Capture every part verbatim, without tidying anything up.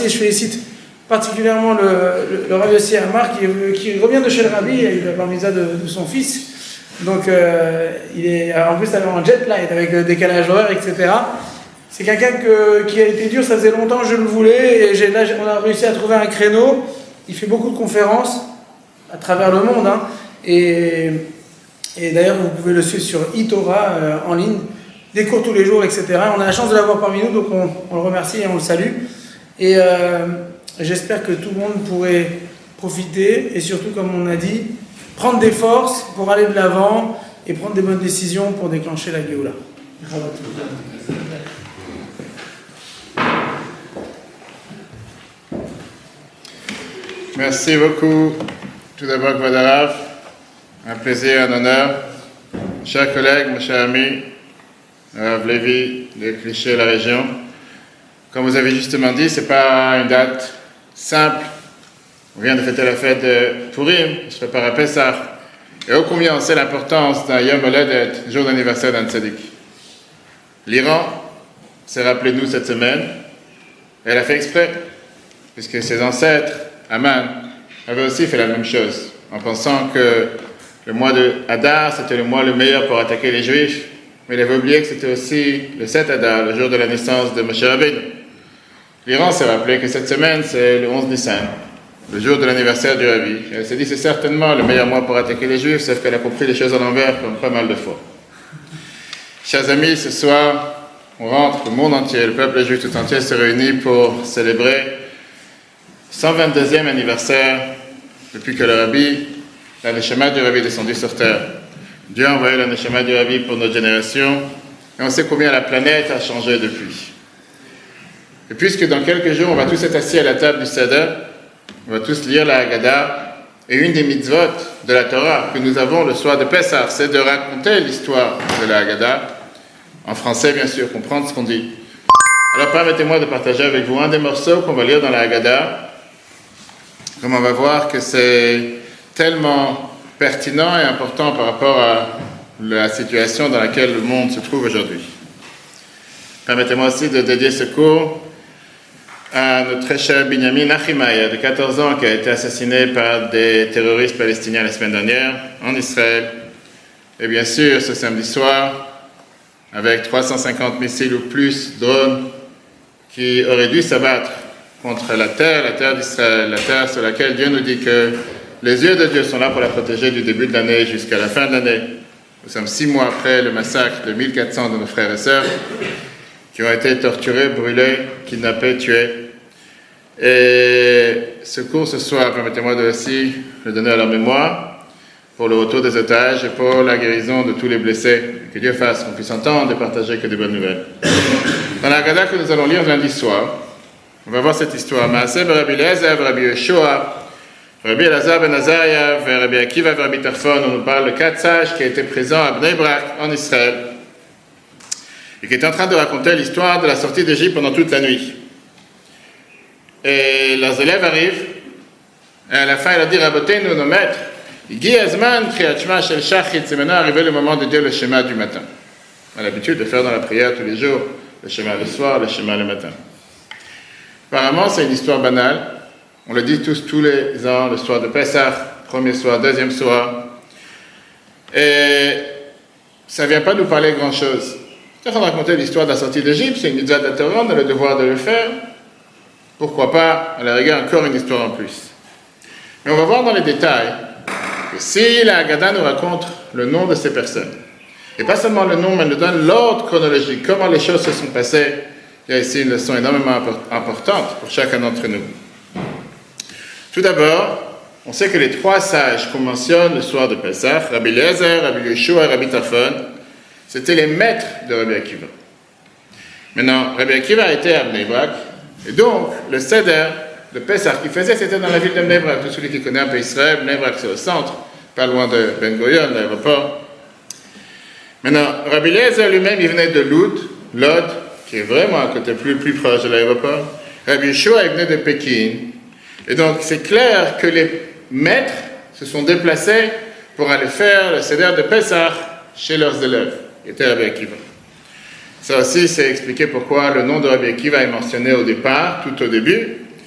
remercier, je félicite particulièrement le, le, le Rav Yossi Amar qui, qui revient de chez le Rabbi, il a eu la bar mitzvah de, de son fils. Donc euh, il est en plus en jet lag avec le décalage horaire, et cetera. C'est quelqu'un que, qui a été dur, ça faisait longtemps que je le voulais, et j'ai, là on a réussi à trouver un créneau. Il fait beaucoup de conférences à travers le monde, hein, et, et d'ailleurs vous pouvez le suivre sur eTorah euh, en ligne, des cours tous les jours, et cetera. On a la chance de l'avoir parmi nous, donc on, on le remercie et on le salue. Et euh, j'espère que tout le monde pourrait profiter, et surtout, comme on a dit, prendre des forces pour aller de l'avant et prendre des bonnes décisions pour déclencher la Géoula. Merci beaucoup. Tout d'abord, Kavod Harav, un plaisir, un honneur. Chers collègues, mes chers amis, Rav Levi, de Cliché, la région. Comme vous avez justement dit, ce n'est pas une date simple. On vient de fêter la fête de Purim, on se prépare à Pessah. Et ô combien on sait l'importance d'un Yom Holedet, jour d'anniversaire d'un tzaddik. L'Iran s'est rappelé de nous cette semaine, et elle a fait exprès, puisque ses ancêtres, Aman, avaient aussi fait la même chose, en pensant que le mois de Hadar, c'était le mois le meilleur pour attaquer les Juifs, mais il avait oublié que c'était aussi le sept Hadar, le jour de la naissance de Moshe Rabbeinu. L'Iran s'est rappelé que cette semaine, c'est le onze Nissan, le jour de l'anniversaire du Rabbi. Elle s'est dit c'est certainement le meilleur mois pour attaquer les Juifs, sauf qu'elle a compris les choses à l'envers comme pas mal de fois. Chers amis, ce soir, on rentre, le monde entier, le peuple juif tout entier se réunit pour célébrer le cent vingt-deuxième anniversaire depuis que le Rabbi, la Neshama du Rabbi est descendu sur terre. Dieu a envoyé la Neshama du Rabbi pour notre génération, et on sait combien la planète a changé depuis. Et puisque dans quelques jours, on va tous être assis à la table du Seder, on va tous lire la Haggadah, et une des mitzvot de la Torah que nous avons le soir de Pessah, c'est de raconter l'histoire de la Haggadah, en français bien sûr, comprendre ce qu'on dit. Alors permettez-moi de partager avec vous un des morceaux qu'on va lire dans la Haggadah, comme on va voir que c'est tellement pertinent et important par rapport à la situation dans laquelle le monde se trouve aujourd'hui. Permettez-moi aussi de dédier ce cours à notre très cher Binyamin Achimaïa, de quatorze ans, qui a été assassiné par des terroristes palestiniens la semaine dernière en Israël. Et bien sûr, ce samedi soir, avec trois cent cinquante missiles ou plus, drones, qui auraient dû s'abattre contre la terre, la terre d'Israël, la terre sur laquelle Dieu nous dit que les yeux de Dieu sont là pour la protéger du début de l'année jusqu'à la fin de l'année. Nous sommes six mois après le massacre de mille quatre cents de nos frères et sœurs, qui ont été torturés, brûlés, kidnappés, tués. Et ce cours ce soir, permettez-moi de aussi le donner à leur mémoire, pour le retour des otages et pour la guérison de tous les blessés. Que Dieu fasse qu'on puisse entendre et partager que des bonnes nouvelles. Dans la Haggadah que nous allons lire lundi soir, on va voir cette histoire. Maaseh Rabbi Eliezer, Rabbi Yeshua, Rabbi Elazar ben Azariah, Rabbi Akiva, Rabbi Tarfon. On nous parle de quatre sages qui étaient présents à Bnei Brak en Israël, et qui est en train de raconter l'histoire de la sortie d'Égypte pendant toute la nuit. Et leurs élèves arrivent, et à la fin, il leur dit, Rabotenu, nos maîtres, Igi Azman, Kriyat Shema Shel Shachrit, c'est maintenant arrivé le moment de dire le schéma du matin. On a l'habitude de faire dans la prière tous les jours, le schéma le soir, le schéma le matin. Apparemment, c'est une histoire banale. On le dit tous, tous les ans, le soir de Pessah, premier soir, deuxième soir. Et ça ne vient pas nous parler grand-chose. C'est en train de raconter l'histoire de la sortie d'Égypte, c'est une mitzvah de la Torah, on a le devoir de le faire. Pourquoi pas, à la rigueur, encore une histoire en plus. Mais on va voir dans les détails que si la Haggadah nous raconte le nom de ces personnes, et pas seulement le nom, mais elle nous donne l'ordre chronologique, comment les choses se sont passées, il y a ici une leçon énormément importante pour chacun d'entre nous. Tout d'abord, on sait que les trois sages qu'on mentionne le soir de Pessah, Rabbi Eliezer, Rabbi Yeshua et Rabbi Tarfon, c'était les maîtres de Rabbi Akiva. Maintenant, Rabbi Akiva a été à Bnei Brak, et donc le Seder de Pessah qu'il faisait, c'était dans la ville de Bnei Brak. Tout celui qui connaît un peu Israël, Bnei Brak c'est au centre, pas loin de Ben Gurion, l'aéroport. Maintenant, Rabbi Eliezer lui-même, il venait de Lod, Lod, qui est vraiment à côté plus, plus proche de l'aéroport. Rabbi Yeshua, il venait de Pékin. Et donc, c'est clair que les maîtres se sont déplacés pour aller faire le Seder de Pessah chez leurs élèves, qui étaient Rabbi Akiva. Ça aussi, c'est expliqué pourquoi le nom de Rabbi Akiva est mentionné au départ, tout au début.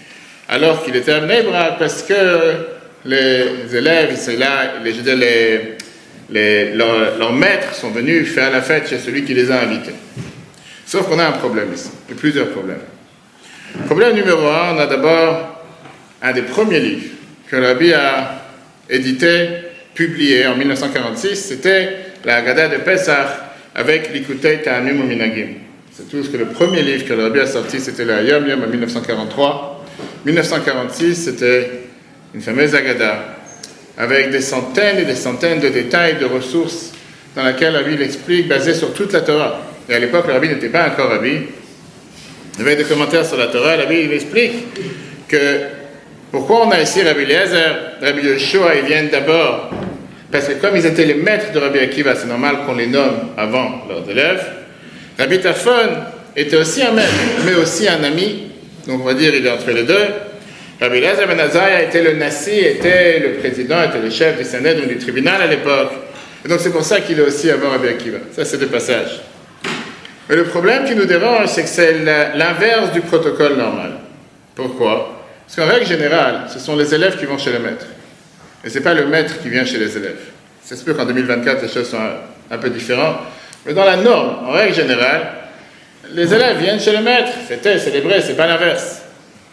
alors qu'il était à Bnei Brak, parce que les élèves, là, les, les, les, leurs, leurs maîtres sont venus faire la fête chez celui qui les a invités. Sauf qu'on a un problème ici, et plusieurs problèmes. Problème numéro un, on a d'abord un des premiers livres que le Rabbi a édité, publié en mille neuf cent quarante-six, c'était la Haggadah de Pesach avec l'Ikutei Ta'amim U'Minagim. C'est tout ce que le premier livre que le Rabbi a sorti, c'était le Hayom Yom en mille neuf cent quarante-trois. mille neuf cent quarante-six, c'était une fameuse Haggadah avec des centaines et des centaines de détails, de ressources dans laquelle le Rabbi l'explique, basé sur toute la Torah. Et à l'époque, le Rabbi n'était pas encore Rabbi. Il y avait des commentaires sur la Torah. Le Rabbi il explique que pourquoi on a ici Rabbi Eliezer, Rabbi Yoshua, ils viennent d'abord parce que comme ils étaient les maîtres de Rabbi Akiva, c'est normal qu'on les nomme avant leurs élèves. Rabbi Tarfon était aussi un maître, mais aussi un ami. Donc on va dire il est entre les deux. Rabbi Eliezer ben Azariah était le Nassi, était le président, était le chef du Sanhedrin du tribunal à l'époque. Et donc c'est pour ça qu'il est aussi avant Rabbi Akiva. Ça c'est deux passages. Mais le problème qui nous dérange, c'est que c'est l'inverse du protocole normal. Pourquoi? Parce qu'en règle générale, ce sont les élèves qui vont chez le maître. Et ce n'est pas le maître qui vient chez les élèves. C'est sûr qu'en deux mille vingt-quatre, les choses sont un, un peu différentes. Mais dans la norme, en règle générale, les élèves viennent chez le maître. Fêter, célébrer, ce n'est pas l'inverse.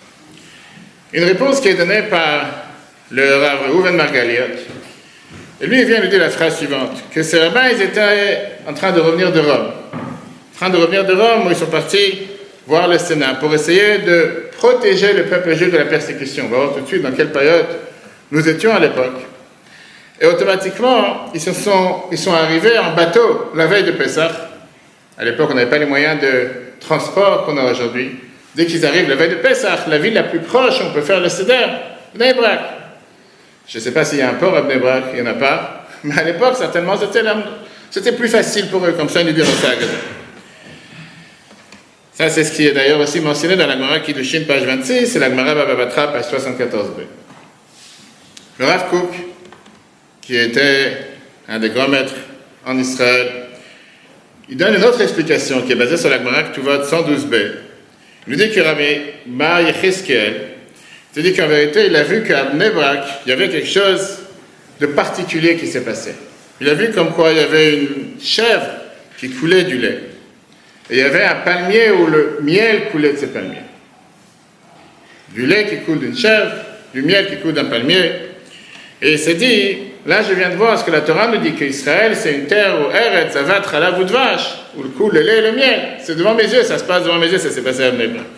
Une réponse qui est donnée par le Rav Reuven Margaliot. Et lui, il vient nous dire la phrase suivante, que ces rabbins, ils étaient en train de revenir de Rome. En train de revenir de Rome, où ils sont partis voir le Sénat pour essayer de protéger le peuple juif de la persécution. On va voir tout de suite dans quelle période nous étions à l'époque. Et automatiquement, ils, se sont, ils sont arrivés en bateau la veille de Pessah. À l'époque, on n'avait pas les moyens de transport qu'on a aujourd'hui. Dès qu'ils arrivent la veille de Pessah, la ville la plus proche, on peut faire le Seder, Bnei Brak. Je ne sais pas s'il y a un port à Bnei Brak, il n'y en a pas. Mais à l'époque, certainement, c'était, la, c'était plus facile pour eux, comme ça, ils nous diront ça. Ça, c'est ce qui est d'ailleurs aussi mentionné dans la Gemara Kiddushin, page vingt-six, et la Gemara Baba Batra, page soixante-quatorze b. Le Rav Kook, qui était un des grands maîtres en Israël, il donne une autre explication qui est basée sur la Gemara Ketuvot cent douze b. Il nous dit que Rabbi Bar Yecheskel, c'est-à-dire qu'en vérité, il a vu qu'à Bnei Brak, il y avait quelque chose de particulier qui s'est passé. Il a vu comme quoi il y avait une chèvre qui coulait du lait. Et il y avait un palmier où le miel coulait de ces palmiers. Du lait qui coule d'une chèvre, du miel qui coule d'un palmier. Et il s'est dit, là je viens de voir ce que la Torah nous dit, qu'Israël c'est une terre où Eretz, Avat, Chalav ou de vache, où le coule le lait et le miel. C'est devant mes yeux, ça se passe devant mes yeux, ça s'est passé à Bnei Brak.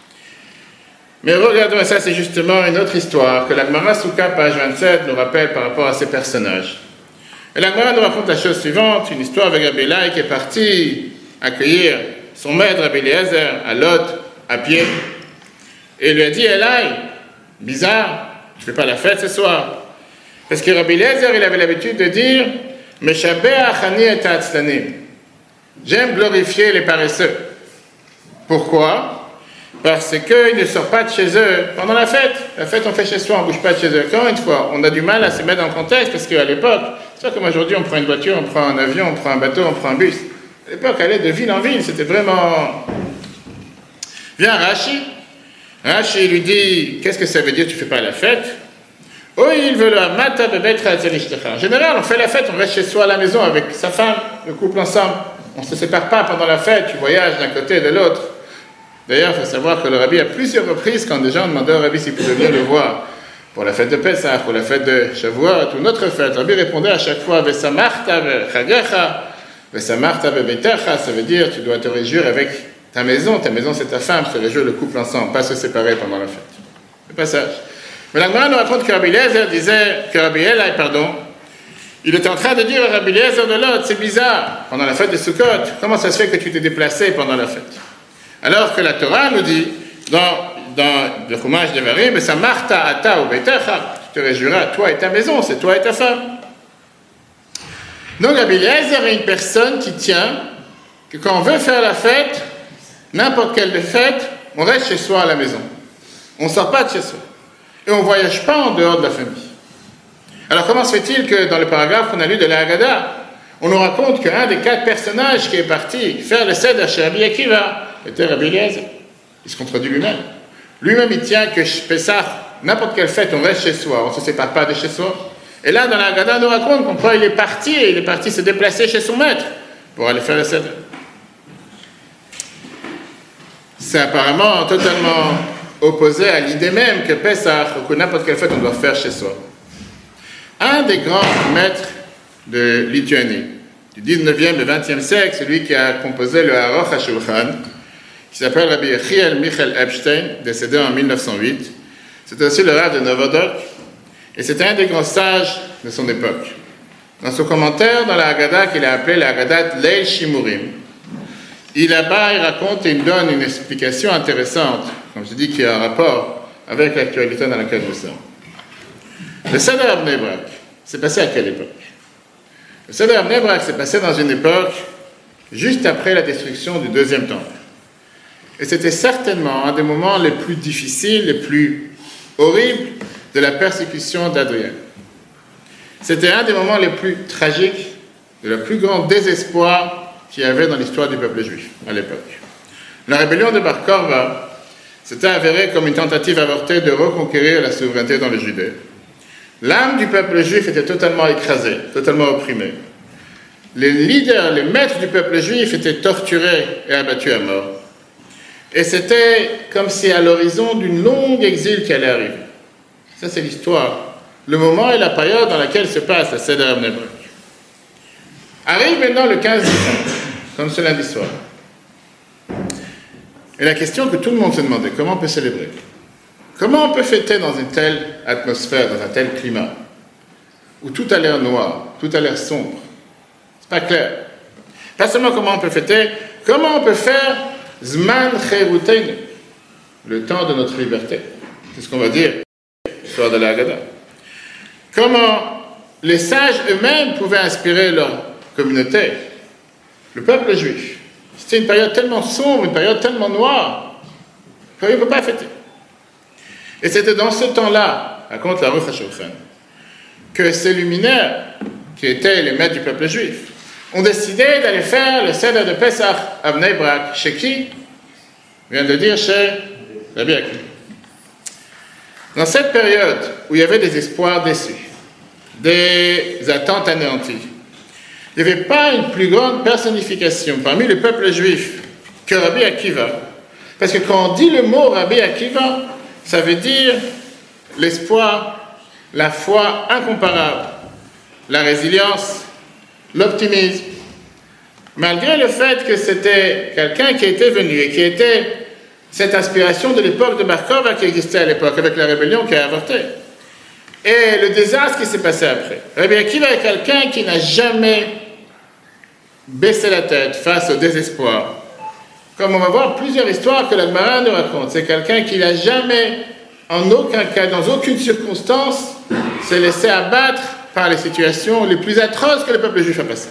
Mais regardons, ça c'est justement une autre histoire que la Gemara Souka, page vingt-sept, nous rappelle par rapport à ces personnages. Et la Gemara nous raconte la chose suivante, une histoire avec Rabbi Elai qui est parti accueillir son maître Rabbi Eliezer à Lot, à pied, et il lui a dit, Elai, bizarre, je ne fais pas la fête ce soir. Parce que Rabbi Eliezer, il avait l'habitude de dire, Meshabeach ani et ha'atzlanim. J'aime glorifier les paresseux. Pourquoi? Parce qu'ils ne sortent pas de chez eux pendant la fête. La fête, on fait chez soi, on ne bouge pas de chez eux. Encore une fois, on a du mal à se mettre dans le contexte, parce qu'à l'époque, c'est pas comme aujourd'hui, on prend une voiture, on prend un avion, on prend un bateau, on prend un bus. À l'époque, aller de ville en ville, c'était vraiment... Vient Rashi. Rashi lui dit, qu'est-ce que ça veut dire, tu ne fais pas la fête? Oh, il veut la mata bebetra atzelishtecha. En général, on fait la fête, on reste chez soi à la maison avec sa femme, le couple ensemble. On ne se sépare pas pendant la fête, tu voyages d'un côté et de l'autre. D'ailleurs, il faut savoir que le Rabbi, à plusieurs reprises, quand des gens demandaient au Rabbi s'il pouvait venir le voir pour la fête de Pessah, pour la fête de Shavuot, ou une autre fête, le Rabbi répondait à chaque fois, Vesamarta bechagecha, Vesamarta bebetecha, ça veut dire, tu dois te réjouir avec ta maison, ta maison c'est ta femme, se réjouir le couple ensemble, pas se séparer pendant la fête. Le passage. Mais la Gemara nous raconte que Rabbi Eliezer disait, que Rabbi Elai, pardon, il était en train de dire à Rabbi Eliezer de Lot, c'est bizarre, pendant la fête de Sukkot, comment ça se fait que tu t'es déplacé pendant la fête? Alors que la Torah nous dit, dans, dans le Chumash Devarim, mais ça marta ata ou betecha, tu te réjouiras, toi et ta maison, c'est toi et ta femme. Donc Rabbi Eliezer est une personne qui tient que quand on veut faire la fête, n'importe quelle fête, on reste chez soi à la maison. On ne sort pas de chez soi. Et on ne voyage pas en dehors de la famille. Alors comment se fait-il que dans le paragraphe qu'on a lu de la Haggadah, on nous raconte qu'un des quatre personnages qui est parti faire le Seder chez Rabbi Akiva était Rabbi Eliezer? Il se contredit lui-même. Lui-même, il tient que Pessah, n'importe quelle fête, on reste chez soi, on ne se sépare pas de chez soi. Et là, dans la Haggadah, on nous raconte pourquoi il est parti, et il est parti se déplacer chez son maître pour aller faire le Seder. C'est apparemment totalement opposé à l'idée même que Pessah, ou que n'importe quelle fête, on doit faire chez soi. Un des grands maîtres de Lituanie, du dix-neuvième et vingtième siècle, celui qui a composé le Aruch HaShulchan, qui s'appelle Rabbi Yechiel Michael Epstein, décédé en mille neuf cent huit. C'était aussi le Rav de Novodok, et c'était un des grands sages de son époque. Dans son commentaire dans la Haggadah qu'il a appelé la Haggadah Leil Shimurim, il là-bas, il raconte et il donne une explication intéressante, comme je dis, qui a un rapport avec l'actualité dans laquelle nous sommes. Le Seder à Bnei Brak, c'est passé à quelle époque? Le Seder à Bnei Brak s'est passé dans une époque juste après la destruction du deuxième temple. Et c'était certainement un des moments les plus difficiles, les plus horribles de la persécution d'Adrien. C'était un des moments les plus tragiques, de le plus grand désespoir qu'il y avait dans l'histoire du peuple juif à l'époque. La rébellion de Bar Korva s'était avérée comme une tentative avortée de reconquérir la souveraineté dans le Judée. L'âme du peuple juif était totalement écrasée, totalement opprimée. Les leaders, les maîtres du peuple juif étaient torturés et abattus à mort. Et c'était comme si à l'horizon d'une longue exil qui allait arriver. Ça, c'est l'histoire. Le moment et la période dans laquelle se passe la Seder à Bnei Brak. Arrive maintenant le quinze décembre, comme ce lundi soir. Et la question que tout le monde se demandait, comment on peut célébrer? Comment on peut fêter dans une telle atmosphère, dans un tel climat, où tout a l'air noir, tout a l'air sombre? C'est pas clair. Pas seulement comment on peut fêter, comment on peut faire Zman Cheruteinu, le temps de notre liberté. C'est ce qu'on va dire, l'histoire de la Haggadah. Comment les sages eux-mêmes pouvaient inspirer leur communauté, le peuple juif. C'était une période tellement sombre, une période tellement noire, qu'on ne peut pas fêter. Et c'était dans ce temps-là, raconte la Aruch HaShulchan, que ces luminaires, qui étaient les maîtres du peuple juif, ont décidé d'aller faire le Seder de Pessah à Bnei Brak. Chez qui? Je viens de dire chez Rabbi Akiva. Dans cette période où il y avait des espoirs déçus, des attentes anéanties, il n'y avait pas une plus grande personnification parmi le peuple juif que Rabbi Akiva. Parce que quand on dit le mot Rabbi Akiva, ça veut dire l'espoir, la foi incomparable, la résilience, l'optimisme. Malgré le fait que c'était quelqu'un qui était venu et qui était cette inspiration de l'époque de Bar Korva qui existait à l'époque, avec la rébellion qui a avorté. Et le désastre qui s'est passé après. Rabbi Akiva est quelqu'un qui n'a jamais baissé la tête face au désespoir. Comme on va voir plusieurs histoires que la Gemara nous raconte. C'est quelqu'un qui n'a jamais, en aucun cas, dans aucune circonstance, s'est laissé abattre par les situations les plus atroces que le peuple juif a passées.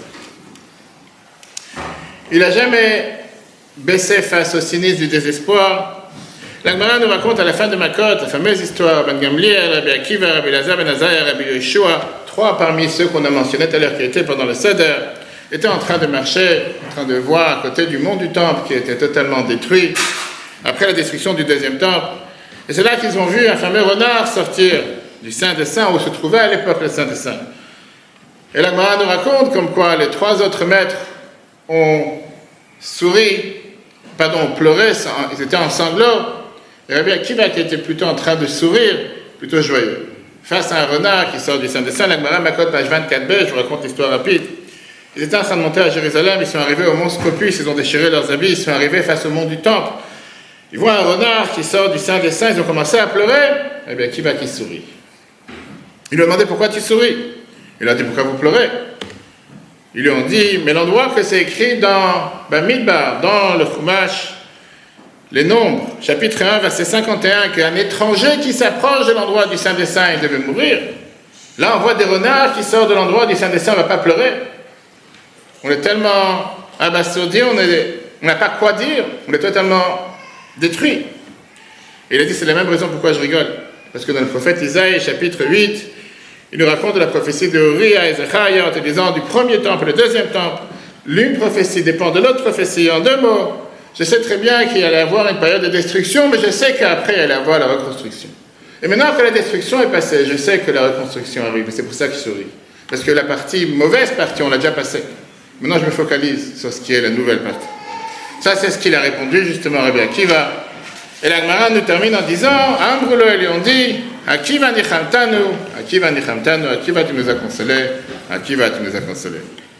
Il n'a jamais baissé face au cynisme du désespoir. La Gemara nous raconte à la fin de Makot la fameuse histoire Ben Gamliel, Rabbi Akiva, Rabbi Elazar Ben Azariah, Rabbi Yeshua, trois parmi ceux qu'on a mentionnés tout à l'heure qui étaient pendant le Seder, étaient en train de marcher, en train de voir à côté du mont du Temple qui était totalement détruit après la destruction du deuxième Temple. Et c'est là qu'ils ont vu un fameux renard sortir du Saint des Saints où se trouvait à l'époque le Saint des Saints. Et la Gemara nous raconte comme quoi les trois autres maîtres ont souri, pardon, ont pleuré, ils étaient en sanglots. Et Rabbi Akiva qui était plutôt en train de sourire, plutôt joyeux. Face à un renard qui sort du Saint des Saints, la Gemara Makot, page vingt-quatre b, je vous raconte l'histoire rapide. Ils étaient en train de monter à Jérusalem, ils sont arrivés au mont Scopus, ils ont déchiré leurs habits, ils sont arrivés face au mont du Temple. Ils voient un renard qui sort du Saint des Saints, ils ont commencé à pleurer. Rabbi Akiva qui sourit. Ils lui ont demandé pourquoi tu souris. Il a dit pourquoi vous pleurez. Ils lui ont dit, mais l'endroit que c'est écrit dans Bamidbar, dans le Chumash, les Nombres, chapitre un, verset cinquante et un, qu'un étranger qui s'approche de l'endroit du Saint des Saints, il devait mourir. Là, on voit des renards qui sortent de l'endroit du Saint des Saints, on ne va pas pleurer. On est tellement abasourdi, on n'a pas quoi dire, on est totalement détruit. Et il a dit, c'est la même raison pourquoi je rigole. Parce que dans le prophète Isaïe, chapitre huit, il nous raconte de la prophétie de Uriah et Zechariah en te disant du premier temple et le deuxième temple. L'une prophétie dépend de l'autre prophétie. En deux mots, Je sais très bien qu'il allait y avoir une période de destruction, mais je sais qu'après, il allait y avoir la reconstruction. Et maintenant que la destruction est passée, je sais que la reconstruction arrive. Et c'est pour ça que je souris. Parce que la partie, mauvaise partie, on l'a déjà passée. Maintenant, je me focalise sur ce qui est la nouvelle partie. Ça, c'est ce qu'il a répondu, justement, Rabbi Akiva. Et la Gemara nous termine en disant, Ambrulo, et lui ont dit, Akiva nichamtanu, Akiva nichamtanu, Akiva, tu nous as consolés, Akiva, tu nous as consolés.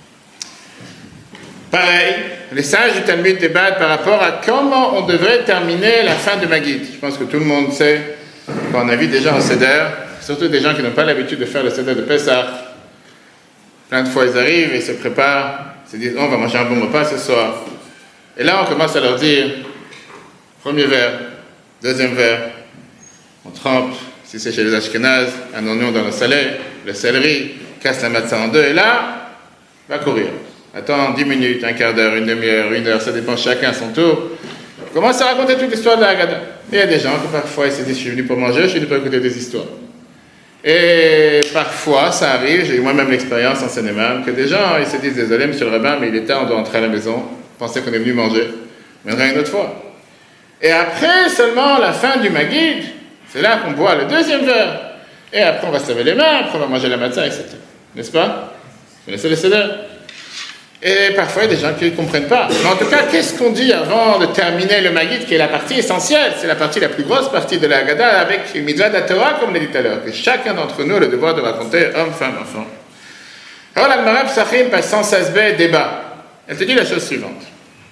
Pareil, les sages du Talmud débattent par rapport à comment on devrait terminer la fin de Maggid. Je pense que tout le monde sait, quand on invite des gens au Seder, surtout des gens qui n'ont pas l'habitude de faire le Seder de Pessah, plein de fois ils arrivent et ils se préparent, ils se disent, oh, on va manger un bon repas ce soir. Et là, on commence à leur dire, premier verre, deuxième verre, on trempe, si c'est chez les Ashkenazes, un oignon dans le salé, le céleri, casse la matzah en deux, et là, va courir. Attends dix minutes, un quart d'heure, une demi-heure, une heure, ça dépend chacun à son tour. On commence à raconter toute l'histoire de la Haggadah. Il y a des gens qui parfois ils se disent, je suis venu pour manger, je suis venu pour écouter des histoires. Et parfois, ça arrive, j'ai eu moi-même l'expérience en Seine-et-Marne, que des gens, ils se disent, désolé monsieur le rabbin, mais il est tard, on doit rentrer à la maison, pensez qu'on est venu manger, mais on viendra une autre fois. Et après seulement la fin du Maggid, c'est là qu'on boit le deuxième verre. Et après, on va se laver les mains, après on va manger la matzah, et cetera. N'est-ce pas? Vous connaissez le Seder? Et parfois, il y a des gens qui ne comprennent pas. Mais en tout cas, qu'est-ce qu'on dit avant de terminer le Maggid, qui est la partie essentielle? C'est la partie, la plus grosse partie de la Haggadah, avec une mitzvah de la Torah, comme on l'a dit tout à l'heure, que chacun d'entre nous a le devoir de raconter, homme, femme, enfant. Alors, la Gemara Psachim, page cent seize b, débat. Elle te dit la chose suivante.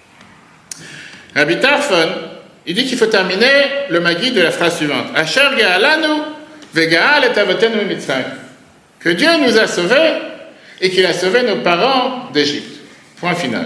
Rabbi Tarfon, il dit qu'il faut terminer le Maggid de la phrase suivante. Asher ga'alanu ve'ga'al et avotenu mitzrayim. Que Dieu nous a sauvés et qu'il a sauvé nos parents d'Égypte. Point final.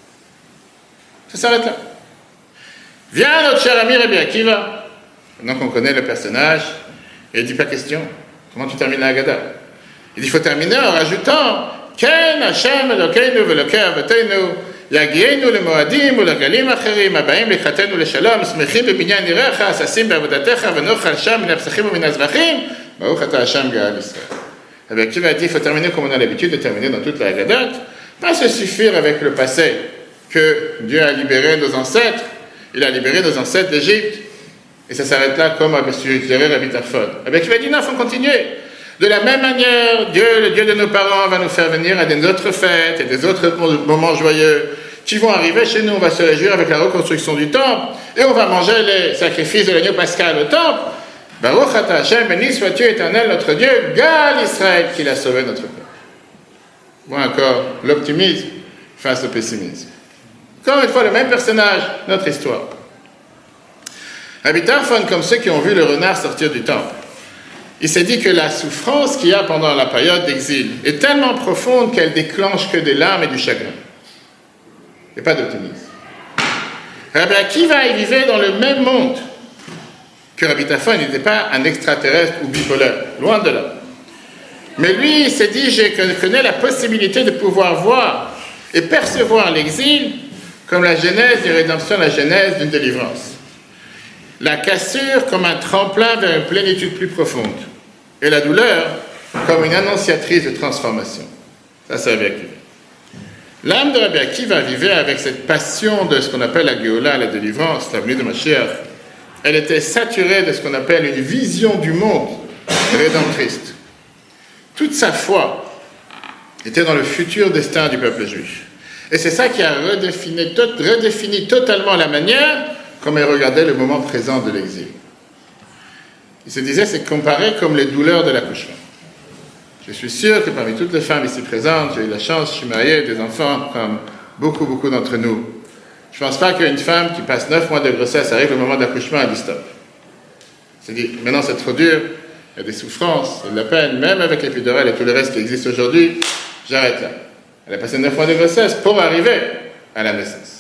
Ça s'arrête là. Vient notre cher ami Rabbi Akiva. Maintenant qu'on connaît le personnage, il ne dit pas question. Comment tu termines la Haggadah? Il dit qu'il faut terminer en rajoutant Ken Hashem Elokeinu ve'Elokei Avotenu Yagienu leMoadim u'legalim acherim abaim lechatenu leshalom smechim bebinyan irecha sasim be'avodatecha v'nochal sham min hapsachim u'min hazvachim baruch ata Hashem Ga'al Yisrael. Rabbi Akiva a dit qu'il faut terminer comme on a l'habitude de terminer dans toute la Haggadah. Pas se suffire avec le passé, que Dieu a libéré nos ancêtres, il a libéré nos ancêtres d'Égypte, et ça s'arrête là comme a suggéré Rabbi Tarfon. Rabbi Akiva dit non, il faut continuer. De la même manière, Dieu, le Dieu de nos parents, va nous faire venir à des autres fêtes et des autres moments joyeux qui vont arriver chez nous. On va se réjouir avec la reconstruction du temple, et on va manger les sacrifices de l'agneau pascal au temple. Baruch ata Hashem, béni sois-tu éternel notre Dieu, Ga'al Israël, qui a sauvé notre peuple. Bon, encore, l'optimisme face au pessimisme. Encore une fois, le même personnage, notre histoire. Rabbi Tarfon, comme ceux qui ont vu le renard sortir du temple, il s'est dit que la souffrance qu'il y a pendant la période d'exil est tellement profonde qu'elle déclenche que des larmes et du chagrin. Et pas d'optimisme. Rabbi Akiva, il vivait dans le même monde que Rabbi Tarfon. Il n'était pas un extraterrestre ou bipolaire, loin de là. Mais lui, il s'est dit, je connais la possibilité de pouvoir voir et percevoir l'exil comme la genèse d'une rédemption, la genèse d'une délivrance. La cassure comme un tremplin vers une plénitude plus profonde. Et la douleur comme une annonciatrice de transformation. Ça, c'est Rabbi Akiva. L'âme de Rabbi Akiva vivait avec cette passion de ce qu'on appelle la Géoula, la délivrance, la venue de Mashiach. Elle était saturée de ce qu'on appelle une vision du monde rédemptrice. Toute sa foi était dans le futur destin du peuple juif. Et c'est ça qui a redéfini, tot, redéfini totalement la manière comme il regardait le moment présent de l'exil. Il se disait, c'est comparé comme les douleurs de l'accouchement. Je suis sûr que parmi toutes les femmes ici présentes, j'ai eu la chance, je suis marié, des enfants, comme beaucoup, beaucoup d'entre nous. Je ne pense pas qu'une femme qui passe neuf mois de grossesse arrive au moment d'accouchement, elle dit stop. Elle se dit, maintenant c'est trop dur, il y a des souffrances, il y a de la peine, même avec l'épidurale et tout le reste qui existe aujourd'hui, j'arrête là. Elle a passé neuf mois de grossesse pour arriver à la naissance.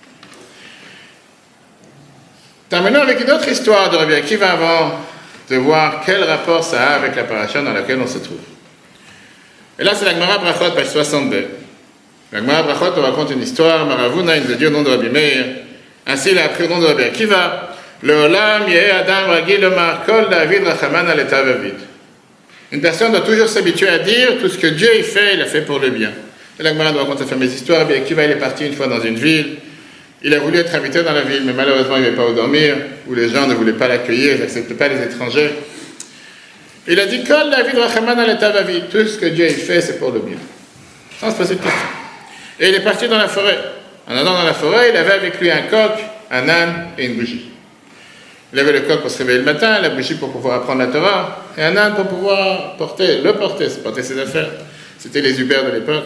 Terminons avec une autre histoire de Rabbi Akiva avant de voir quel rapport ça a avec la paracha dans laquelle on se trouve. Et là, c'est la Gemara Brachot, page soixante b. La Gemara Brachot, on raconte une histoire. Maravuna, il nous a dit au nom de Rabbi Meir. Ainsi, il a appris au nom de Rabbi Akiva. Le Olam, Yeh Adam, Ragil, Omar, Kol, David, Rachaman, Aleta, David. Une personne doit toujours s'habituer à dire tout ce que Dieu il fait, il a fait pour le bien. Et la Gemara nous raconte sa fameuse histoire. Rabbi Akiva, il est parti une fois dans une ville. Il a voulu être invité dans la ville, mais malheureusement, il n'y avait pas où dormir, où les gens ne voulaient pas l'accueillir, ils n'acceptaient pas les étrangers. Il a dit, Kol David Rachaman al Vavi, tout ce que Dieu a fait, c'est pour le bien. Sans se poser de questions. Et il est parti dans la forêt. En allant dans la forêt, il avait avec lui un coq, un âne et une bougie. Il avait le coq pour se réveiller le matin, la bougie pour pouvoir apprendre la Torah, et un âne pour pouvoir porter, le porter, c'est porter ses affaires. C'était les Uber de l'époque.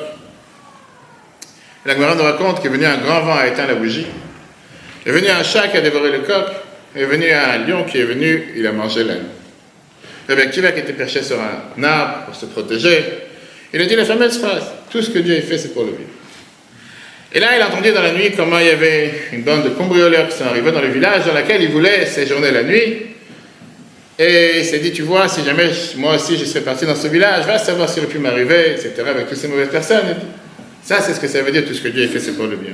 La Gemara nous raconte qu'il est venu un grand vent à éteindre la bougie. Il est venu un chat qui a dévoré le coq. Il est venu un lion qui est venu, il a mangé l'âne. Rabbi Akiva qui était perché sur un arbre pour se protéger, il a dit la fameuse phrase, tout ce que Dieu a fait, c'est pour le bien. Et là, il a entendu dans la nuit comment il y avait une bande de cambrioleurs qui sont arrivés dans le village dans laquelle il voulait séjourner la nuit. Et il s'est dit, tu vois, si jamais moi aussi je serais parti dans ce village, va savoir ce qui aurait pu m'arriver, et cetera, avec toutes ces mauvaises personnes. Ça, c'est ce que ça veut dire, tout ce que Dieu a fait, c'est pour le bien.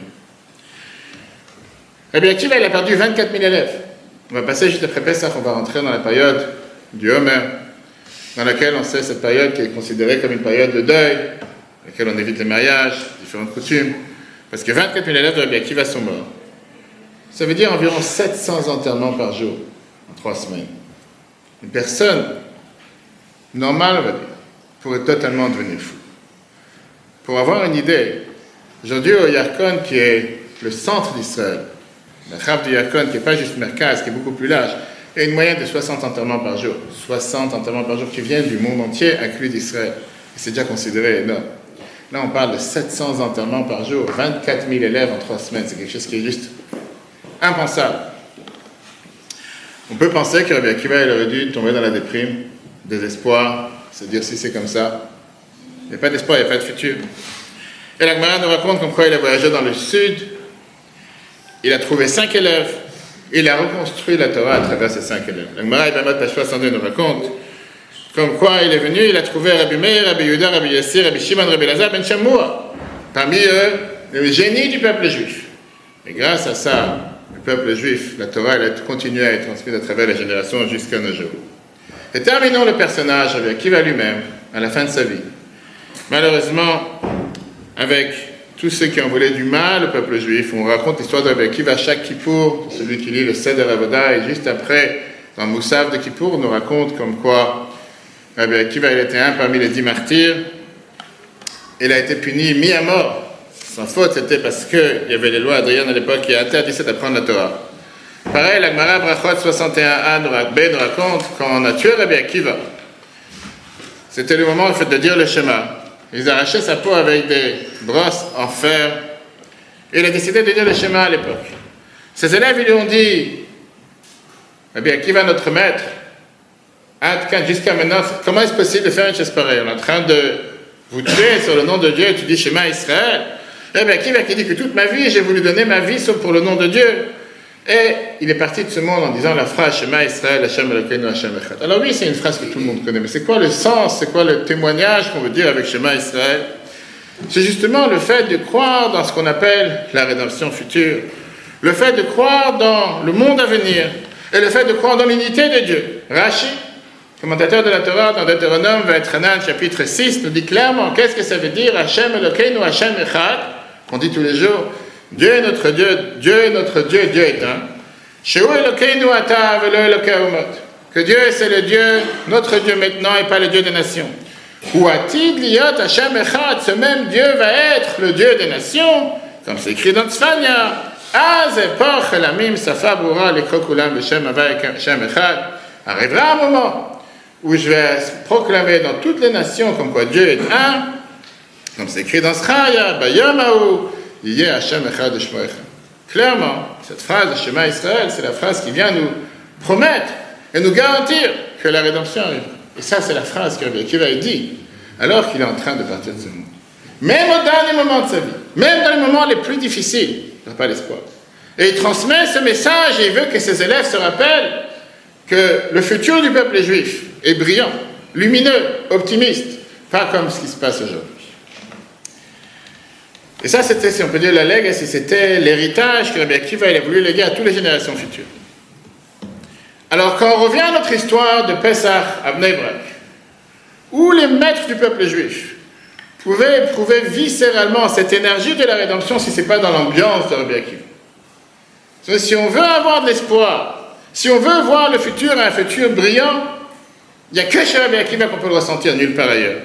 Rabbi Akiva, il a perdu vingt-quatre mille élèves. On va passer juste après Pessah, on va rentrer dans la période du Homer, dans laquelle on sait cette période qui est considérée comme une période de deuil, dans laquelle on évite les mariages, différentes coutumes, parce que vingt-quatre mille élèves de Rabbi Akiva sont morts. Ça veut dire environ sept cents enterrements par jour, en trois semaines. Une personne normale, on va dire, pourrait totalement devenir fou. Pour avoir une idée, aujourd'hui au Yarkon, qui est le centre d'Israël, la Rav du Yarkon, qui n'est pas juste Merkaz, qui est beaucoup plus large, il y a une moyenne de soixante enterrements par jour. soixante enterrements par jour qui viennent du monde entier, inclus d'Israël. Et c'est déjà considéré énorme. Là, on parle de sept cents enterrements par jour, vingt-quatre mille élèves en trois semaines. C'est quelque chose qui est juste impensable. On peut penser que Rabbi Akiva, il aurait dû tomber dans la déprime, désespoir, se dire si c'est comme ça. Il n'y a pas d'espoir, il n'y a pas de futur. Et la Gemara nous raconte comme quoi il a voyagé dans le sud, il a trouvé cinq élèves, il a reconstruit la Torah à travers ces cinq élèves. La Gemara, Ibn Page soixante-deux nous raconte comme quoi il est venu, il a trouvé Rabbi Meir, Rabbi Yehuda, Rabbi Yassir, Rabbi Shimon, Rabbi Elazar, Ben Shammua. Parmi eux, le génie du peuple juif. Et grâce à ça, le peuple juif, la Torah, elle a continué à être transmise à travers les générations jusqu'à nos jours. Et terminons le personnage Rabbi Akiva lui-même, à la fin de sa vie. Malheureusement, avec tous ceux qui ont voulu du mal au peuple juif, on raconte l'histoire de Rabbi Akiva à chaque Kippour, celui qui lit le Seder Avoda, et juste après, dans le Moussaf de Kippour, on nous raconte comme quoi Rabbi Akiva, il était un parmi les dix martyrs, il a été puni, mis à mort. Sans faute, c'était parce qu'il y avait les lois Adriennes à l'époque qui interdisaient d'apprendre la Torah. Pareil, la Gemara Brachot soixante et un a nous raconte quand on a tué Rabbi Akiva. C'était le moment en fait de dire le schéma. Ils arrachaient sa peau avec des brosses en fer. Et il a décidé de dire le schéma à l'époque. Ses élèves ils lui ont dit, Rabbi Akiva, notre maître, jusqu'à maintenant, comment est-ce possible de faire une chose pareille? On est en train de vous tuer sur le nom de Dieu, tu dis Shema Israël. Rabbi Akiva qui dit que toute ma vie, j'ai voulu donner ma vie sauf pour le nom de Dieu. Et il est parti de ce monde en disant la phrase Shema Israël, Hashem Elokeinu, Hashem Echad. Alors oui, c'est une phrase que tout le monde connaît, mais c'est quoi le sens, c'est quoi le témoignage qu'on veut dire avec Shema Israël? C'est justement le fait de croire dans ce qu'on appelle la rédemption future, le fait de croire dans le monde à venir, et le fait de croire dans l'unité de Dieu. Rashi, commentateur de la Torah, dans Deutéronome, Vaetranan, chapitre six, nous dit clairement qu'est-ce que ça veut dire Hashem Elokeinu, Hashem Echad, qu'on dit tous les jours. Dieu est notre Dieu, Dieu est notre Dieu, Dieu est un. Sheu Elokeinu ata velo Elokei haomot. Que Dieu c'est le Dieu, notre Dieu maintenant et pas le Dieu des nations. Ou atid liot Hashem echad, ce même Dieu va être le Dieu des nations, comme c'est écrit dans Tzfania. Az epoch elamim safa brura likro kulam b'shem havai Hashem echad. Arrivera un moment où je vais proclamer dans toutes les nations comme quoi Dieu est un, comme c'est écrit dans Zechariah, bayom haou. Clairement, cette phrase de Shema Israël, c'est la phrase qui vient nous promettre et nous garantir que la rédemption arrive. Et ça, c'est la phrase que Rabbi Akiva dit alors qu'il est en train de partir de ce monde. Même au dernier moment de sa vie, même dans les moments les plus difficiles, il n'a pas l'espoir. Et il transmet ce message et il veut que ses élèves se rappellent que le futur du peuple juif est brillant, lumineux, optimiste, pas comme ce qui se passe aujourd'hui. Et ça, c'était, si on peut dire, la legacy, c'était l'héritage que Rabbi Akiva il a voulu léguer à toutes les générations futures. Alors, quand on revient à notre histoire de Pessah à Bnei Brak, où les maîtres du peuple juif pouvaient éprouver viscéralement cette énergie de la rédemption si ce n'est pas dans l'ambiance de Rabbi Akiva. Si on veut avoir de l'espoir, si on veut voir le futur, un futur brillant, il n'y a que chez Rabbi Akiva qu'on peut le ressentir, nulle part ailleurs.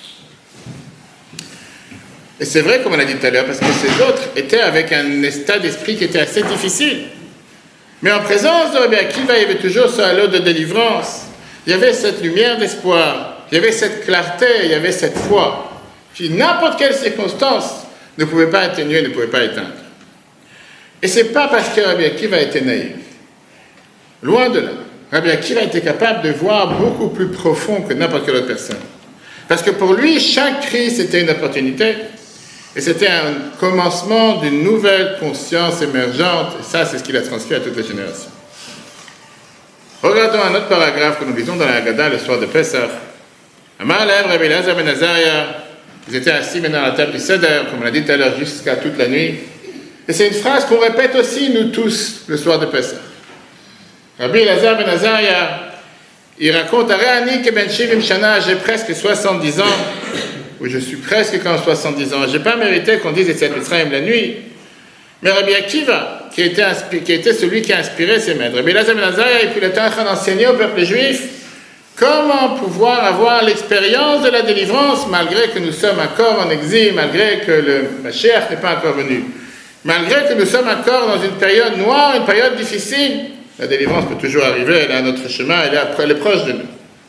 Et c'est vrai, comme on a dit tout à l'heure, parce que ces autres étaient avec un état d'esprit qui était assez difficile. Mais en présence de Rabbi Akiva, il y avait toujours ce halo de délivrance. Il y avait cette lumière d'espoir, il y avait cette clarté, il y avait cette foi, qui n'importe quelle circonstance ne pouvait pas atténuer, ne pouvait pas éteindre. Et ce n'est pas parce que Rabbi Akiva était naïf. Loin de là. Rabbi Akiva était capable de voir beaucoup plus profond que n'importe quelle autre personne. Parce que pour lui, chaque crise c'était une opportunité. Et c'était un commencement d'une nouvelle conscience émergente. Et ça, c'est ce qu'il a transmis à toutes les générations. Regardons un autre paragraphe que nous lisons dans la Haggadah le soir de Pessah. Amar Lahem Rabbi Elazar ben Azariah. Ils étaient assis maintenant à la table du Seder, comme on l'a dit tout à l'heure, jusqu'à toute la nuit. Et c'est une phrase qu'on répète aussi, nous tous, le soir de Pessah. Rabbi Elazar ben Azariah, il raconte, Areani ke ben shivim shana, j'ai presque soixante-dix ans, ou je suis presque comme soixante-dix ans. Je n'ai pas mérité qu'on dise Yetziat Mitzrayim la nuit. Mais Rabbi Akiva, qui était, qui était celui qui a inspiré ces maîtres, Rabbi Elazar ben Azariah, et puis il était en train d'enseigner au peuple juif comment pouvoir avoir l'expérience de la délivrance malgré que nous sommes encore en exil, malgré que le Mashiach n'est pas encore venu, malgré que nous sommes encore dans une période noire, une période difficile. La délivrance peut toujours arriver, elle est à notre chemin, elle est, après, elle est proche de nous.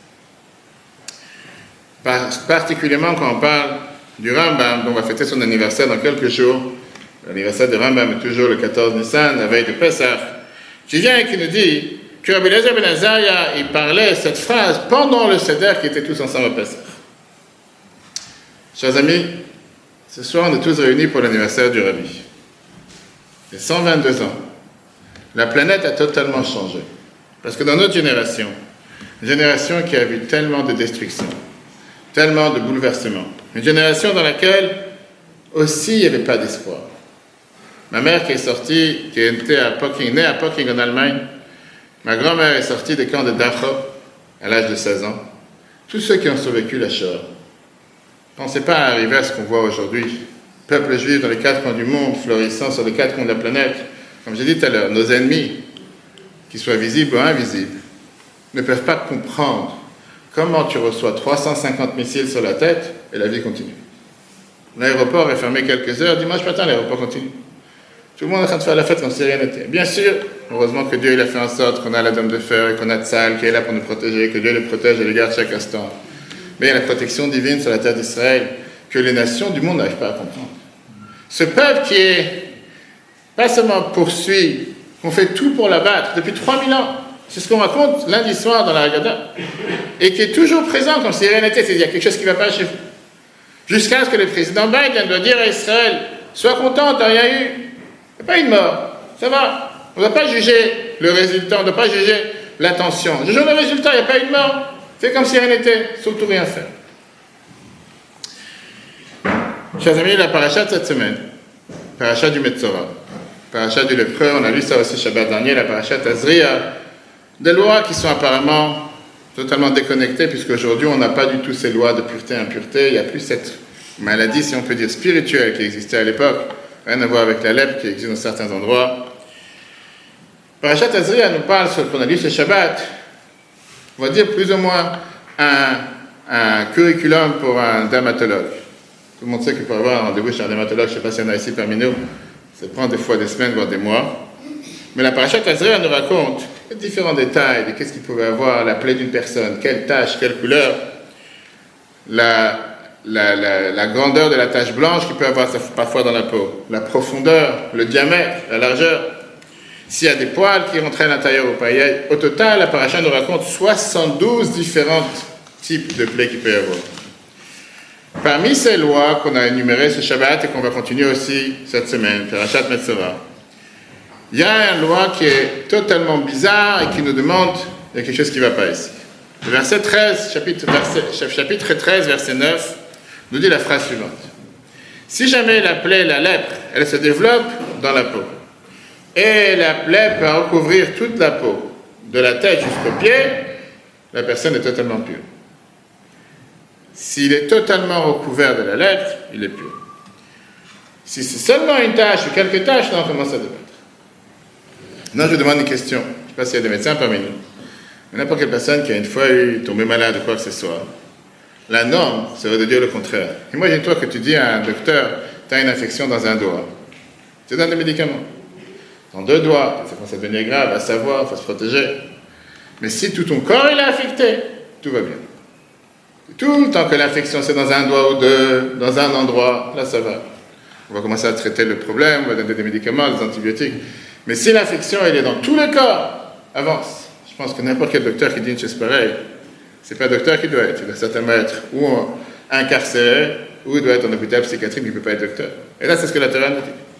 Par, particulièrement quand on parle du Rambam, dont on va fêter son anniversaire dans quelques jours. L'anniversaire de Rambam est toujours le quatorze Nissan, la veille de Pessah, qui vient et qui nous dit que Rabbi Elazar ben Azariah, il parlait cette phrase pendant le Seder qui étaient tous ensemble à Pessah. Chers amis, ce soir on est tous réunis pour l'anniversaire du Rabbi. Il y a cent vingt-deux ans. La planète a totalement changé. Parce que dans notre génération, une génération qui a vu tellement de destruction, tellement de bouleversements, une génération dans laquelle aussi il n'y avait pas d'espoir. Ma mère qui est sortie, qui était à Pocking, née à Pocking en Allemagne, ma grand-mère est sortie des camps de Dachau à l'âge de seize ans. Tous ceux qui ont survécu la Shoah ne pensaient pas arriver à ce qu'on voit aujourd'hui. Peuple juif dans les quatre coins du monde, florissant sur les quatre coins de la planète. Comme j'ai dit tout à l'heure, nos ennemis, qu'ils soient visibles ou invisibles, ne peuvent pas comprendre comment tu reçois trois cent cinquante missiles sur la tête et la vie continue. L'aéroport est fermé quelques heures, dimanche matin l'aéroport continue. Tout le monde est en train de faire la fête comme si rien n'était. Bien sûr, heureusement que Dieu il a fait en sorte qu'on a la Dame de Fer et qu'on a Tzahal qui est là pour nous protéger, que Dieu les protège et les garde chaque instant. Mais il y a la protection divine sur la terre d'Israël que les nations du monde n'arrivent pas à comprendre. Ce peuple qui est pas seulement poursuit, qu'on fait tout pour l'abattre depuis trois mille ans, c'est ce qu'on raconte lundi soir dans la Haggadah, et qui est toujours présent comme si rien n'était, c'est-à-dire il y a quelque chose qui ne va pas chez vous. Jusqu'à ce que le président Biden doit dire à Israël, sois content, tu n'as rien eu, il n'y a pas eu de mort, ça va, on ne doit pas juger le résultat, on ne doit pas juger l'attention. Jugeons le résultat, il n'y a pas eu de mort, fais comme si rien n'était, surtout rien faire. Chers amis, la paracha de cette semaine, paracha du Metzora, paracha du lépreux, on a lu ça aussi Shabbat dernier, la paracha Tazria, des lois qui sont apparemment totalement déconnectées, puisqu'aujourd'hui on n'a pas du tout ces lois de pureté, impureté, il n'y a plus cette maladie, si on peut dire, spirituelle qui existait à l'époque, rien à voir avec la lèpre qui existe dans certains endroits. Parashat Tazria nous parle, sur qu'on a lu ce Shabbat, on va dire plus ou moins un, un curriculum pour un dermatologue. Tout le monde sait qu'il faut avoir un rendez-vous chez un dermatologue, je ne sais pas s'il y en a ici parmi nous, ça prend des fois des semaines, voire des mois. Mais la Parashat Tazria nous raconte les différents détails de qu'est-ce qu'il pouvait avoir, la plaie d'une personne, quelle tache, quelle couleur, la, la, la, la grandeur de la tache blanche qu'il peut avoir parfois dans la peau, la profondeur, le diamètre, la largeur, s'il y a des poils qui rentraient à l'intérieur ou pas. Au total, la Parashat nous raconte soixante-douze différents types de plaies qu'il peut y avoir. Parmi ces lois qu'on a énumérées ce Shabbat et qu'on va continuer aussi cette semaine, Parashat Metzora, il y a une loi qui est totalement bizarre et qui nous demande, il y a quelque chose qui ne va pas ici. Le verset treize, chapitre, verset, chapitre treize, verset neuf, nous dit la phrase suivante. Si jamais la plaie, la lèpre, elle se développe dans la peau, et la plaie peut recouvrir toute la peau, de la tête jusqu'aux pieds, la personne est totalement pure. S'il est totalement recouvert de la lèpre, il est pur. Si c'est seulement une tache ou quelques taches, là on commence à débattre. Maintenant, je vous demande une question. Je ne sais pas s'il y a des médecins parmi nous. Mais n'importe quelle personne qui a une fois eu tombé malade ou quoi que ce soit, la norme serait de dire le contraire. Imagine-toi que tu dis à un docteur, tu as une infection dans un doigt. Tu donnes des médicaments. Dans deux doigts, ça commence à devenir grave, à savoir, il faut se protéger. Mais si tout ton corps il est affecté, tout va bien. Tout le temps que l'infection c'est dans un doigt ou deux, dans un endroit, là ça va. On va commencer à traiter le problème, on va donner des médicaments, des antibiotiques. Mais si l'infection elle est dans tout le corps, avance. Je pense que n'importe quel docteur qui dit une chose pareille, c'est pas docteur qui doit être. Il doit certainement être ou incarcéré, ou il doit être en hôpital psychiatrique, mais il ne peut pas être docteur. Et là, c'est ce que la Torah nous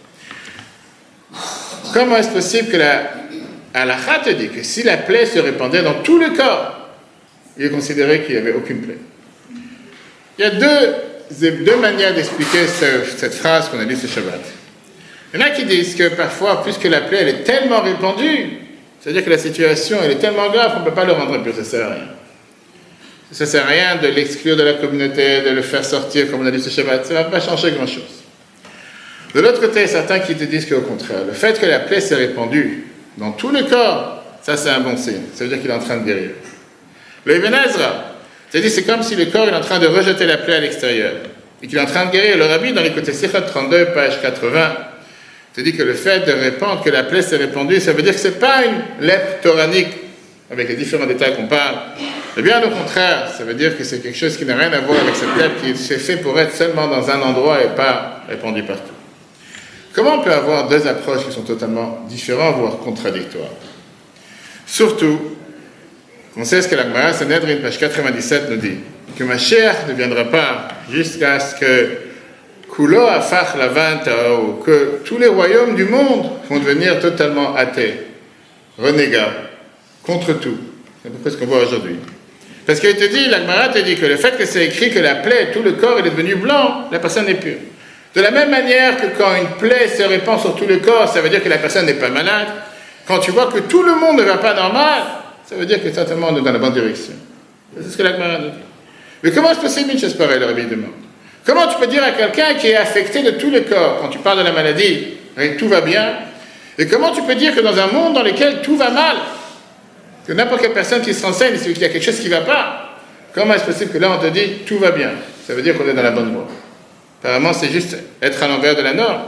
dit. Comment est-ce possible que la halakha te dit que si la plaie se répandait dans tout le corps, il est considéré qu'il n'y avait aucune plaie? Il y a deux, deux manières d'expliquer ce, cette phrase qu'on a dit ce Shabbat. Il y en a qui disent que parfois, puisque la plaie elle est tellement répandue, c'est-à-dire que la situation elle est tellement grave qu'on ne peut pas le rendre impur, ça ne sert à rien. Ça ne sert à rien de l'exclure de la communauté, de le faire sortir comme on a dit ce Shabbat, ça ne va pas changer grand-chose. De l'autre côté, certains qui te disent qu'au contraire, le fait que la plaie s'est répandue dans tout le corps, ça c'est un bon signe, ça veut dire qu'il est en train de guérir. Le Ibn Ezra, c'est-à-dire c'est comme si le corps est en train de rejeter la plaie à l'extérieur, et qu'il est en train de guérir. Le Rabbi, dans les côtés Sichot trente-deux, page quatre-vingts, te dit que le fait de répandre, que la plaie s'est répandue, ça veut dire que ce n'est pas une lèpre toranique, avec les différents détails qu'on parle. Eh bien, au contraire, ça veut dire que c'est quelque chose qui n'a rien à voir avec cette lèpre, qui s'est fait pour être seulement dans un endroit et pas répandu partout. Comment on peut avoir deux approches qui sont totalement différentes, voire contradictoires? Surtout, on sait ce que la Gemara Sanhedrin, page quatre-vingt-dix-sept, nous dit, que Mashiach ne viendra pas jusqu'à ce que Kulo Afach Lavan Ta'o, que tous les royaumes du monde vont devenir totalement athées, renégats, contre tout. C'est à peu près ce qu'on voit aujourd'hui. Parce qu'il te dit, la Gemara te dit que le fait que c'est écrit que la plaie, tout le corps, il est devenu blanc, la personne est pure. De la même manière que quand une plaie se répand sur tout le corps, ça veut dire que la personne n'est pas malade. Quand tu vois que tout le monde ne va pas normal, ça veut dire que certainement on est dans la bonne direction. C'est ce que la Gemara nous dit. Mais comment est-ce possible une chose pareille, le Rabbi demande? Comment tu peux dire à quelqu'un qui est affecté de tout le corps, quand tu parles de la maladie, et tout va bien, et comment tu peux dire que dans un monde dans lequel tout va mal, que n'importe quelle personne qui se renseigne, c'est qu'il y a quelque chose qui ne va pas, comment est-ce possible que là on te dit tout va bien? Ça veut dire qu'on est dans la bonne voie. Apparemment, c'est juste être à l'envers de la norme.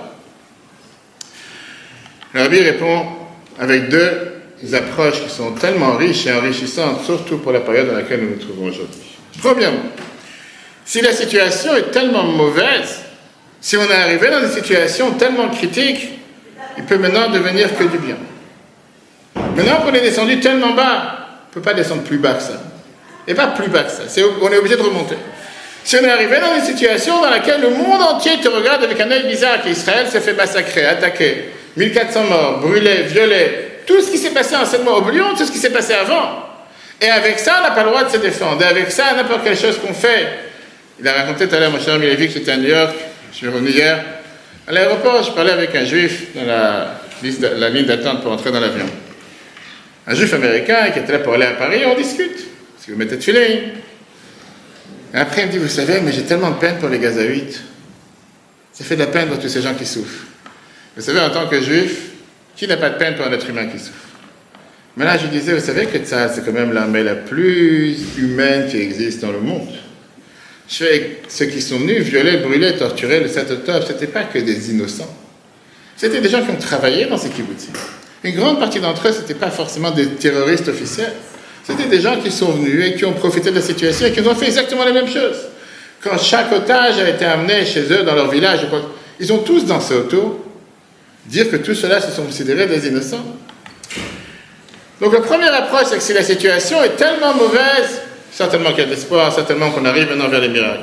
Le Rabbi répond avec deux approches qui sont tellement riches et enrichissantes, surtout pour la période dans laquelle nous nous trouvons aujourd'hui. Premièrement, si la situation est tellement mauvaise, si on est arrivé dans une situation tellement critique, il peut maintenant devenir que du bien. Maintenant qu'on est descendu tellement bas, on ne peut pas descendre plus bas que ça. Et pas plus bas que ça. C'est, on est obligé de remonter. Si on est arrivé dans une situation dans laquelle le monde entier te regarde avec un œil bizarre, qu'Israël s'est fait massacrer, attaquer, mille quatre cents morts, brûlés, violés, tout ce qui s'est passé en sept mois, oublions tout ce qui s'est passé avant. Et avec ça, on n'a pas le droit de se défendre. Et avec ça, n'importe quelle chose qu'on fait. Il a raconté tout à l'heure, mon cher Milevi, que j'étais à New York, je suis revenu hier. À l'aéroport, je parlais avec un juif dans la, liste, la ligne d'attente pour entrer dans l'avion. Un juif américain qui était là pour aller à Paris, on discute. Parce que vous mettez de filet. Et après, il me dit, vous savez, mais j'ai tellement de peine pour les Gazaouites. Ça fait de la peine pour tous ces gens qui souffrent. Vous savez, en tant que juif, qui n'a pas de peine pour un être humain qui souffre? Mais là, je disais, vous savez que ça, c'est quand même l'armée la plus humaine qui existe dans le monde. Je fais, ceux qui sont venus violer, brûler, torturer le sept octobre, ce n'était pas que des innocents. C'était des gens qui ont travaillé dans ces kibbutzim. Une grande partie d'entre eux, ce n'étaient pas forcément des terroristes officiels. C'était des gens qui sont venus et qui ont profité de la situation et qui ont fait exactement la même chose. Quand chaque otage a été amené chez eux, dans leur village, ils ont tous dansé autour. Dire que tout cela se sont considérés des innocents. Donc la première approche, c'est que si la situation est tellement mauvaise, certainement qu'il y a de l'espoir, certainement qu'on arrive maintenant vers les miracles.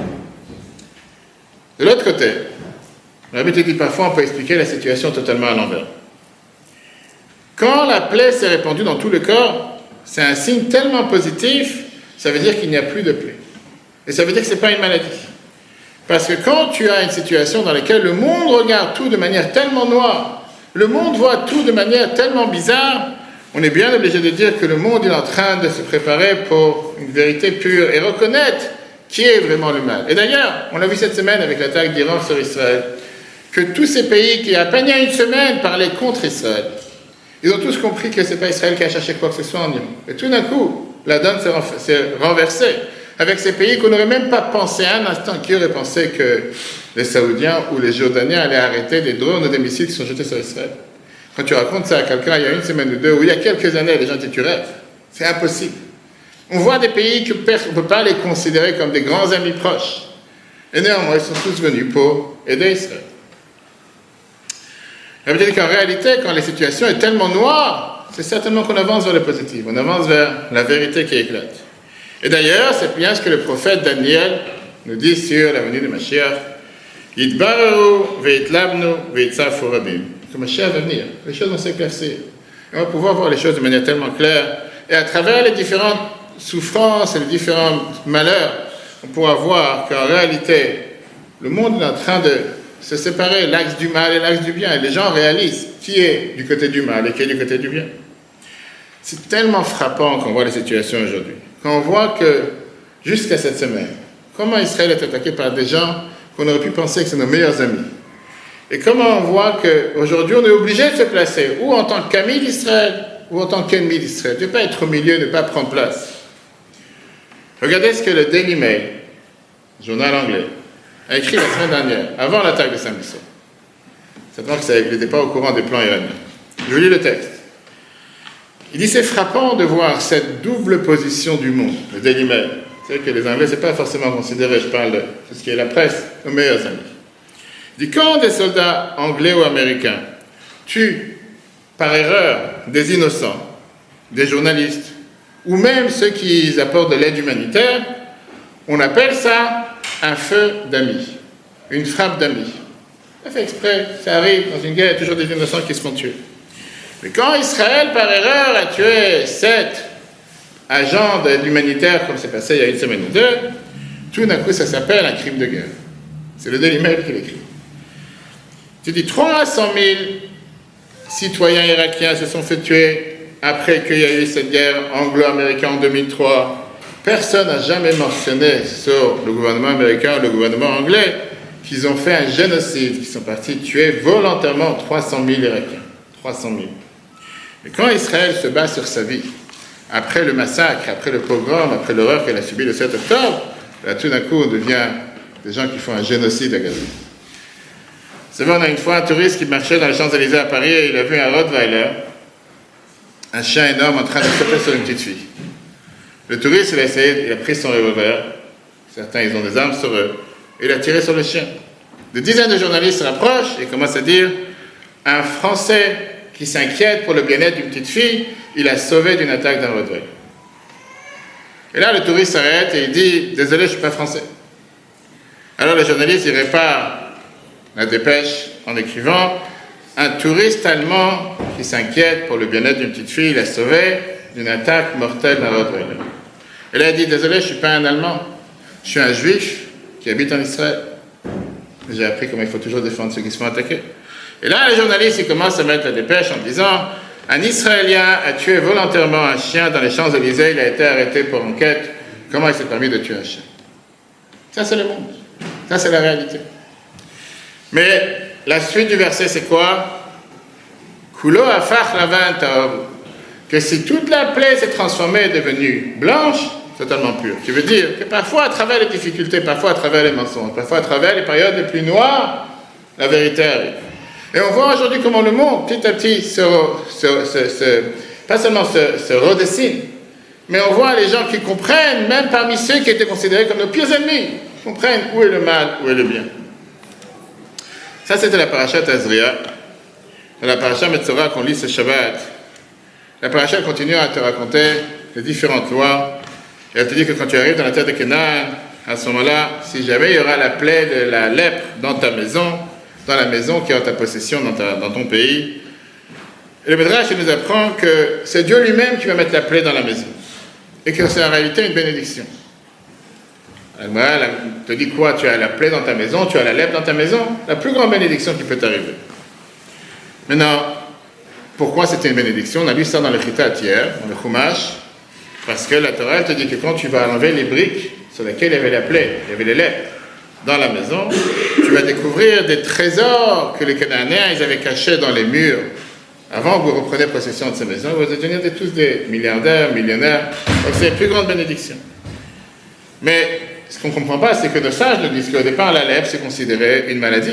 De l'autre côté, la Bible dit parfois on peut expliquer la situation totalement à l'envers. Quand la plaie s'est répandue dans tout le corps, c'est un signe tellement positif, ça veut dire qu'il n'y a plus de plaie. Et ça veut dire que ce n'est pas une maladie. Parce que quand tu as une situation dans laquelle le monde regarde tout de manière tellement noire, le monde voit tout de manière tellement bizarre, on est bien obligé de dire que le monde est en train de se préparer pour une vérité pure et reconnaître qui est vraiment le mal. Et d'ailleurs, on l'a vu cette semaine avec l'attaque d'Iran sur Israël, que tous ces pays qui, à peine il y a une semaine, parlaient contre Israël, Ils ont tous compris que ce n'est pas Israël qui a cherché quoi que ce soit en Iran. Et tout d'un coup, la donne s'est renversée avec ces pays qu'on n'aurait même pas pensé un instant. Qui aurait pensé que les Saoudiens ou les Jordaniens allaient arrêter des drones ou des missiles qui sont jetés sur Israël? Quand tu racontes ça à quelqu'un il y a une semaine ou deux, ou il y a quelques années, les gens disent tu rêves. C'est impossible. On voit des pays qu'on ne peut pas les considérer comme des grands amis proches. Et néanmoins, ils sont tous venus pour aider Israël. Ça veut dire qu'en réalité, quand la situation est tellement noire, c'est certainement qu'on avance vers le positif. On avance vers la vérité qui éclate. Et d'ailleurs, c'est bien ce que le prophète Daniel nous dit sur la venue de Mashiach. Yitbararu ve'itlabnu ve'itzafu rabim. Que Mashiach va venir. Les choses vont s'éclaircir. Et on va pouvoir voir les choses de manière tellement claire. Et à travers les différentes souffrances et les différents malheurs, on pourra voir qu'en réalité, le monde est en train de se séparer, l'axe du mal et l'axe du bien. Et les gens réalisent qui est du côté du mal et qui est du côté du bien. C'est tellement frappant qu'on voit les situations aujourd'hui. Quand on voit que, jusqu'à cette semaine, comment Israël est attaqué par des gens qu'on aurait pu penser que c'est nos meilleurs amis. Et comment on voit qu'aujourd'hui, on est obligé de se placer, ou en tant qu'ami d'Israël, ou en tant qu'ennemi d'Israël. Ne pas être au milieu, ne pas prendre place. Regardez ce que le Daily Mail, journal anglais, a écrit la semaine dernière, avant l'attaque de Saint-Bissau. Certainement qu'il n'était pas au courant des plans iraniens. Je vous lis le texte. Il dit, c'est frappant de voir cette double position du monde, le Daily Mail. Vous savez que les Anglais, ce n'est pas forcément considéré, je parle de ce qui est la presse, nos meilleurs amis. Il dit, quand des soldats anglais ou américains tuent par erreur des innocents, des journalistes, ou même ceux qui apportent de l'aide humanitaire, on appelle ça un feu d'amis, une frappe d'amis. Ça fait exprès, ça arrive dans une guerre, il y a toujours des innocents qui se font tuer. Mais quand Israël, par erreur, a tué sept agents d'aide humanitaire, comme c'est passé il y a une semaine ou deux, tout d'un coup, ça s'appelle un crime de guerre. C'est le Daily Mail qui l'écrit. Tu dis trois cent mille citoyens irakiens se sont fait tuer après qu'il y a eu cette guerre anglo-américaine en deux mille trois. Personne n'a jamais mentionné sur le gouvernement américain ou le gouvernement anglais qu'ils ont fait un génocide, qu'ils sont partis tuer volontairement trois cent mille Irakiens. trois cent mille. Et quand Israël se bat sur sa vie, après le massacre, après le pogrom, après l'horreur qu'elle a subi le sept octobre, là tout d'un coup on devient des gens qui font un génocide à Gaza. C'est vrai, on a une fois un touriste qui marchait dans les Champs-Élysées à Paris et il a vu un Rottweiler, un chien énorme en train de sauter sur une petite fille. Le touriste, il a essayé, il a pris son revolver, certains ils ont des armes sur eux, et il a tiré sur le chien. Des dizaines de journalistes se rapprochent et commencent à dire un Français qui s'inquiète pour le bien-être d'une petite fille, il a sauvé d'une attaque d'un Rottweiler. Et là, le touriste s'arrête et il dit « Désolé, je ne suis pas français ». Alors le journaliste, il répare la dépêche en écrivant « Un touriste allemand qui s'inquiète pour le bien-être d'une petite fille, il a sauvé d'une attaque mortelle d'un Rottweiler ». Et là, il dit « Désolé, je ne suis pas un Allemand, je suis un Juif qui habite en Israël. » J'ai appris comment il faut toujours défendre ceux qui se font attaquer. Et là, les journalistes, ils commencent à mettre la dépêche en disant « Un Israélien a tué volontairement un chien dans les Champs-Élysées, il a été arrêté pour enquête. Comment il s'est permis de tuer un chien ?» Ça, c'est le monde. Ça, c'est la réalité. Mais la suite du verset, c'est quoi? « Kulo afach lavan taor » que si toute la plaie s'est transformée et devenue blanche, totalement pure. Qui veut dire que parfois, à travers les difficultés, parfois à travers les mensonges, parfois à travers les périodes les plus noires, la vérité arrive. Et on voit aujourd'hui comment le monde, petit à petit, se, se, se, se, pas seulement se, se redessine, mais on voit les gens qui comprennent, même parmi ceux qui étaient considérés comme nos pires ennemis, comprennent où est le mal, où est le bien. Ça, c'était la paracha Tazria. Dans la paracha Metzora qu'on lit ce Shabbat, la paracha continue à te raconter les différentes lois. Et elle te dit que quand tu arrives dans la terre de Canaan, à ce moment-là, si jamais il y aura la plaie de la lèpre dans ta maison, dans la maison qui est en ta possession, dans, ta, dans ton pays, et le Midrash nous apprend que c'est Dieu lui-même qui va mettre la plaie dans la maison. Et que c'est en réalité une bénédiction. Elle te dit quoi? Tu as la plaie dans ta maison, tu as la lèpre dans ta maison, la plus grande bénédiction qui peut t'arriver. Maintenant, pourquoi c'était une bénédiction? On a lu ça dans le Chitat hier, dans le Chumash, parce que la Torah te dit que quand tu vas enlever les briques sur lesquelles il y avait la plaie, il y avait les lèpres dans la maison, tu vas découvrir des trésors que les Cananéens ils avaient cachés dans les murs Avant, vous reprenez possession de ces maisons, vous allez devenir tous des milliardaires, millionnaires. Donc c'est la plus grande bénédiction. Mais ce qu'on ne comprend pas, c'est que nos sages nous disent qu'au départ, la lèpre, c'est considéré une maladie.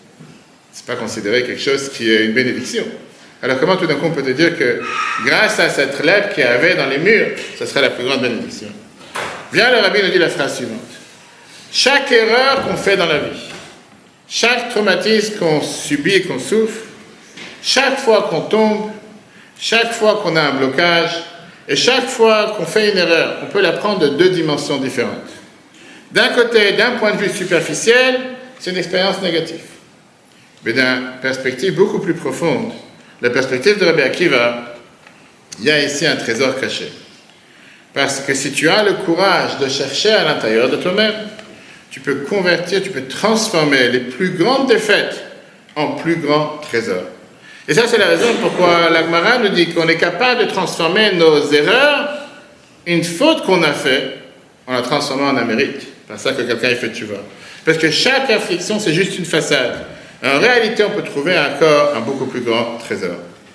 Ce n'est pas considéré quelque chose qui est une bénédiction. Alors comment tout d'un coup on peut te dire que grâce à cette lèpre qu'il y avait dans les murs, ce serait la plus grande bénédiction? Bien, le rabbi nous dit la phrase suivante. Chaque erreur qu'on fait dans la vie, chaque traumatisme qu'on subit et qu'on souffre, chaque fois qu'on tombe, chaque fois qu'on a un blocage, et chaque fois qu'on fait une erreur, on peut la prendre de deux dimensions différentes. D'un côté, d'un point de vue superficiel, c'est une expérience négative. Mais d'une perspective beaucoup plus profonde, la perspective de Rabbi Akiva, il y a ici un trésor caché. Parce que si tu as le courage de chercher à l'intérieur de toi-même, tu peux convertir, tu peux transformer les plus grandes défaites en plus grands trésors. Et ça, c'est la raison pourquoi la Gemara nous dit qu'on est capable de transformer nos erreurs, une faute qu'on a faite, en la transformant en un mérite. C'est ça que quelqu'un fait tu vois. Parce que chaque affliction, c'est juste une façade. En réalité, on peut trouver encore un beaucoup plus grand trésor.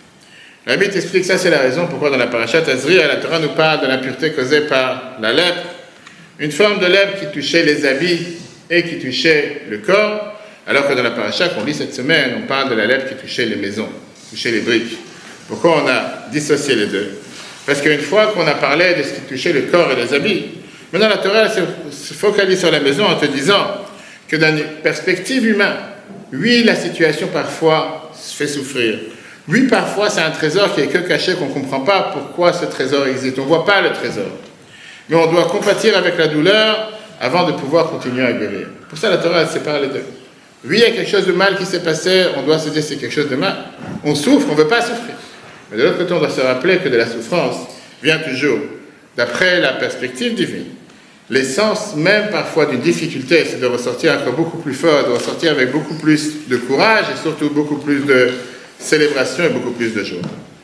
La Bible explique ça, c'est la raison pourquoi dans la parashat Azri, la Torah nous parle de l'impureté causée par la lèpre, une forme de lèpre qui touchait les habits et qui touchait le corps, alors que dans la parashat qu'on lit cette semaine, on parle de la lèpre qui touchait les maisons, touchait les briques. Pourquoi on a dissocié les deux? Parce qu'une fois qu'on a parlé de ce qui touchait le corps et les habits, maintenant la Torah se focalise sur la maison en te disant que dans une perspective humaine, oui, la situation parfois se fait souffrir. Oui, parfois c'est un trésor qui est que caché, qu'on ne comprend pas pourquoi ce trésor existe. On ne voit pas le trésor. Mais on doit compatir avec la douleur avant de pouvoir continuer à guérir. Pour ça, la Torah elle sépare les deux. Oui, il y a quelque chose de mal qui s'est passé, on doit se dire c'est quelque chose de mal. On souffre, on ne veut pas souffrir. Mais de l'autre côté, on doit se rappeler que de la souffrance vient toujours, d'après la perspective divine. L'essence même parfois d'une difficulté, c'est de ressortir encore beaucoup plus fort, de ressortir avec beaucoup plus de courage et surtout beaucoup plus de célébration et beaucoup plus de joie.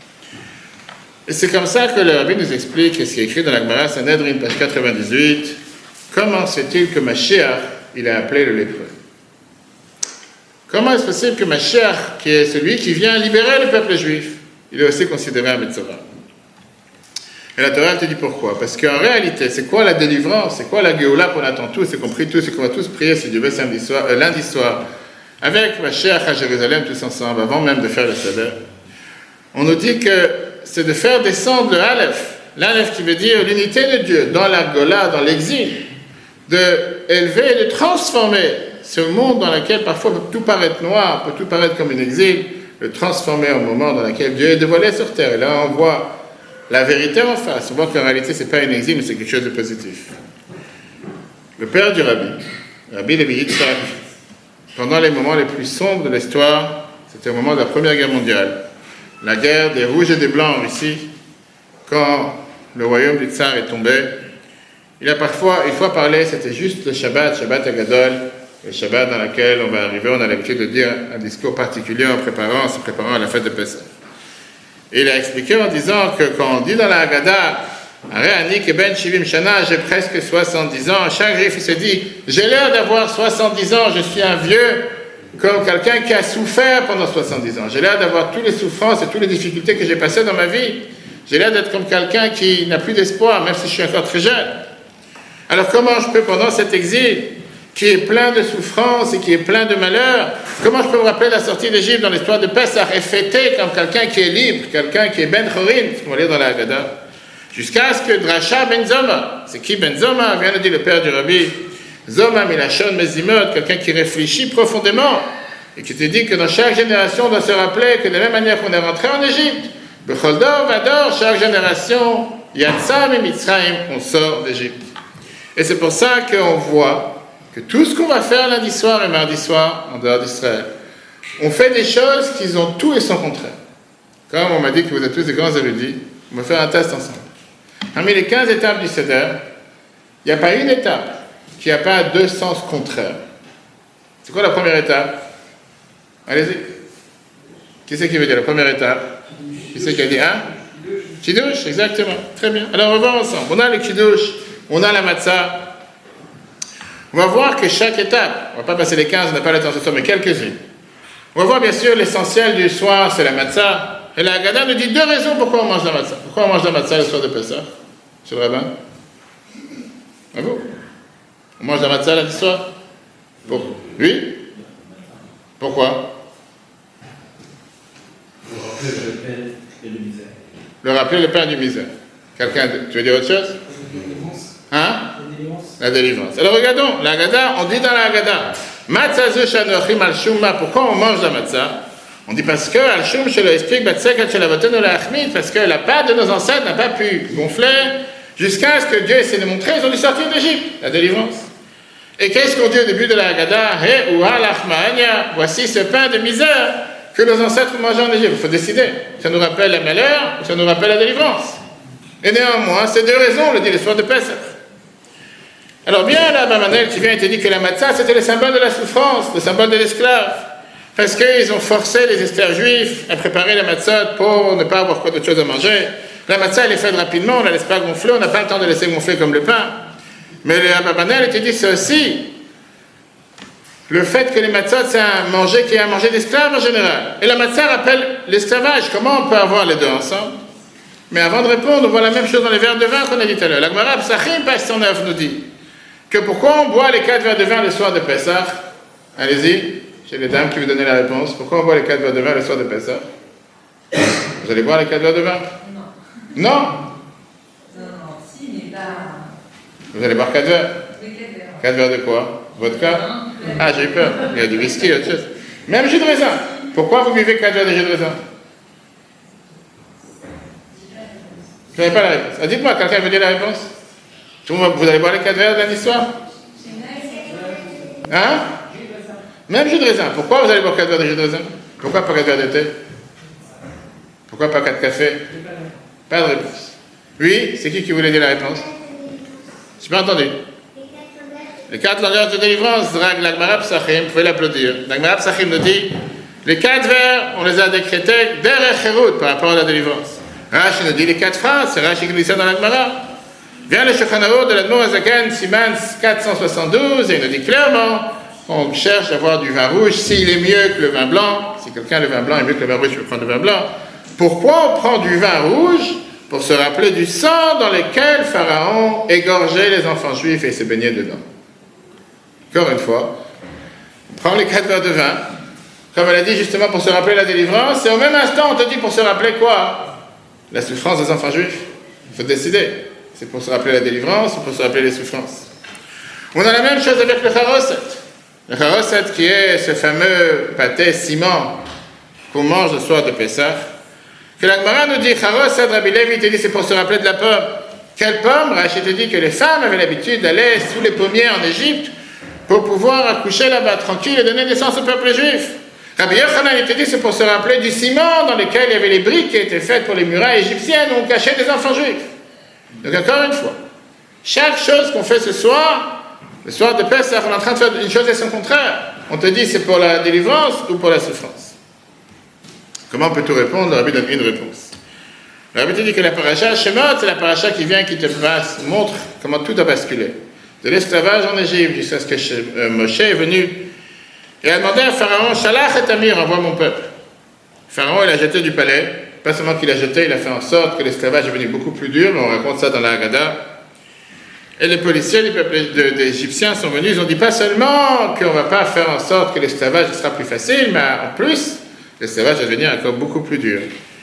Et c'est comme ça que le rabbi nous explique ce qui est écrit dans la Gemara Sanhedrin, page quatre-vingt-dix-huit. Comment c'est-il que Mashiach, il a appelé le lépreux? Comment est-ce possible que Mashiach, qui est celui qui vient libérer le peuple juif, il est aussi considéré un Metzora? Et la Torah te dit pourquoi? Parce qu'en réalité, c'est quoi la délivrance? C'est quoi la Géoula qu'on attend tous et qu'on prie tous et qu'on va tous prier, si Dieu veut, samedi soir, euh, lundi soir, avec Mashiach à Jérusalem tous ensemble, avant même de faire le Seder? On nous dit que c'est de faire descendre le Aleph, l'Aleph qui veut dire l'unité de Dieu, dans la Gola, dans l'exil, de élever et de transformer ce monde dans lequel parfois peut tout paraître noir, peut tout paraître comme un exil, le transformer en moment dans lequel Dieu est dévoilé sur terre. Et là, on voit la vérité en face. On voit qu'en réalité, ce n'est pas un exil, mais c'est quelque chose de positif. Le père du rabbi, Rabbi Levi Yitzhak, pendant les moments les plus sombres de l'histoire, c'était au moment de la Première Guerre mondiale, la guerre des Rouges et des Blancs en Russie, quand le royaume du Tsar est tombé. Il a parfois, une fois parlé, c'était juste le Shabbat, Shabbat Agadol, le Shabbat dans lequel on va arriver, on a l'habitude de dire un discours particulier en préparant, en se préparant à la fête de Pessah. Et il a expliqué en disant que quand on dit dans la Haggadah, Aréani Keben Shivim Shana, j'ai presque soixante-dix ans, chaque juif il se dit, j'ai l'air d'avoir soixante-dix ans, je suis un vieux, comme quelqu'un qui a souffert pendant soixante-dix ans. J'ai l'air d'avoir toutes les souffrances et toutes les difficultés que j'ai passées dans ma vie. J'ai l'air d'être comme quelqu'un qui n'a plus d'espoir, même si je suis encore très jeune. Alors comment je peux, pendant cet exil, qui est plein de souffrances et qui est plein de malheurs, comment je peux me rappeler la sortie d'Égypte dans l'histoire de Pessah et fêter comme quelqu'un qui est libre, quelqu'un qui est Ben Chorin, ce qu'on va lire dans la Haggadah, jusqu'à ce que Drasha Ben Zoma, c'est qui Ben Zoma, vient de dire le père du rabbi, Zoma Milachon Mezimot, quelqu'un qui réfléchit profondément et qui te dit que dans chaque génération on doit se rappeler que de la même manière qu'on est rentré en Égypte, Becholdor Vador, chaque génération, Yatsam et Mitzrayim, on sort d'Égypte. Et c'est pour ça qu'on voit que tout ce qu'on va faire lundi soir et mardi soir en dehors d'Israël, on fait des choses qui ont tout et son contraire. Comme on m'a dit que vous êtes tous des grands érudits, on va faire un test ensemble. Parmi les quinze étapes du Seder, il n'y a pas une étape qui n'a pas deux sens contraires. C'est quoi la première étape? Allez-y. Qui c'est qui veut dire la première étape? Qui c'est qui a dit un? Kiddush, exactement. Très bien. Alors on va voir ensemble. On a le Kiddush, on a la Matzah. On va voir que chaque étape, on ne va pas passer les quinze, on n'a pas le temps ce soir, mais quelques-unes. On va voir bien sûr l'essentiel du soir, c'est la Matzah. Et la Haggadah nous dit deux raisons pourquoi on mange la matzah. Pourquoi on mange la matzah le soir de Pessah? Monsieur le rabbin? À vous? On mange la matzah lundi soir? Pour... Oui? Pourquoi? Pour rappeler le pain et le misère. Le rappeler le pain du misère. Quelqu'un, tu veux dire autre chose? Hein? La délivrance. Alors regardons, la Haggadah, on dit dans la Haggadah, matzah zu shanochim al shumma, pourquoi on mange la matzah? On dit parce que al shum shelo explique batsekat shelavotenu lachmid, parce que la pâte de nos ancêtres n'a pas pu gonfler jusqu'à ce que Dieu essaie de montrer, ils ont dû sortir d'Égypte, la délivrance. Et qu'est-ce qu'on dit au début de la Haggadah? He ou halachmania, voici ce pain de misère que nos ancêtres mangeaient en Égypte. Il faut décider. Ça nous rappelle le malheur ou ça nous rappelle la délivrance? Et néanmoins, c'est deux raisons, on le dit le soir de Pessah. Alors bien, là, Abravanel qui vient et te dit que la matzah, c'était le symbole de la souffrance, le symbole de l'esclave. Parce qu'ils ont forcé les esclaves juifs à préparer la matzah pour ne pas avoir quoi d'autre chose à manger. La matzah, elle est faite rapidement, on ne la laisse pas gonfler, on n'a pas le temps de laisser gonfler comme le pain. Mais le Abravanel te dit, c'est aussi le fait que les matzahs, c'est un manger qui est un manger d'esclaves en général. Et la matzah rappelle l'esclavage. Comment on peut avoir les deux ensemble? Mais avant de répondre, on voit la même chose dans les verres de vin qu'on a dit tout à l'heure. La Gemara Psachim, page cent neuf, nous dit que pourquoi on boit les quatre verres de vin le soir de Pessah? Allez-y, chez les dames qui vous donnent la réponse. Pourquoi on boit les quatre verres de vin le soir de Pessah? Vous allez boire les quatre verres de vin? Non. Non? Non, non, si, mais pas... Vous allez boire quatre verres? Oui, quatre verres. Quatre verres de quoi? Vodka? Ah, j'ai eu peur. Il y a du whisky, autre chose. Même jus de raisin. Pourquoi vous buvez quatre verres de jus de raisin? Je n'avais pas la réponse. Ah, dites-moi, quelqu'un veut dire la réponse? Tout le monde, vous allez boire les quatre verres de lundi soir? Hein? Même jus de raisin. Pourquoi vous allez boire quatre verres de jus de raisin? Pourquoi pas quatre verres de thé? Pourquoi pas quatre cafés? Pas de réponse. Oui, c'est qui qui voulait dire la réponse? Je n'ai pas entendu. Les quatre langages de délivrance, Drag l'Agmara Psachim, vous pouvez l'applaudir. L'Agmara Psachim nous dit, les quatre vers, on les a décrétés derrière Chérout par rapport à la délivrance. Rashi nous dit les quatre phrases, c'est Rashi qui dit ça dans l'Agmara. Vient le Shulchan Aruch de l'Admor Hazaken, Siman quatre cent soixante-douze, et il nous dit clairement, on cherche à avoir du vin rouge, s'il est mieux que le vin blanc, si quelqu'un le vin blanc est mieux que le vin rouge, je peux prendre le vin blanc. Pourquoi on prend du vin rouge? Pour se rappeler du sang dans lequel Pharaon égorgeait les enfants juifs et se baignait dedans. Encore une fois, on prend les quatre verres de vin, comme elle a dit justement pour se rappeler la délivrance, et au même instant on te dit pour se rappeler quoi? La souffrance des enfants juifs. Il faut décider. C'est pour se rappeler la délivrance ou pour se rappeler les souffrances. On a la même chose avec le charoset. Le charoset qui est ce fameux pâté ciment qu'on mange le soir de Pessah. Que la Gemara nous dit, charoset, Rabbi Levi te dit c'est pour se rappeler de la pomme. Quelle pomme? Rachid te dit que les femmes avaient l'habitude d'aller sous les pommiers en Égypte pour pouvoir accoucher là-bas tranquille et donner naissance au peuple juif. Rabbi Yochanan, il te dit, c'est pour se rappeler du ciment dans lequel il y avait les briques qui étaient faites pour les murailles égyptiennes où on cachait des enfants juifs. Donc encore une fois, chaque chose qu'on fait ce soir, le soir de Pessah, on est en train de faire une chose et son contraire. On te dit c'est pour la délivrance ou pour la souffrance. Comment peut-on répondre? Le Rabbi donne une réponse. Le Rabbi te dit que la paracha Shemot, c'est la paracha qui vient, qui te passe, montre comment tout a basculé. De l'esclavage en Égypte jusqu'à ce que Moshe est venu et a demandé à Pharaon, Shalach et Amir, envoie mon peuple. Pharaon, il a jeté du palais. Pas seulement qu'il a jeté, il a fait en sorte que l'esclavage est devenu beaucoup plus dur, mais on raconte ça dans la Haggadah. Et les policiers, les peuples d'Égyptiens sont venus, ils ont dit pas seulement qu'on ne va pas faire en sorte que l'esclavage sera plus facile, mais en plus, l'esclavage va devenir encore beaucoup plus dur.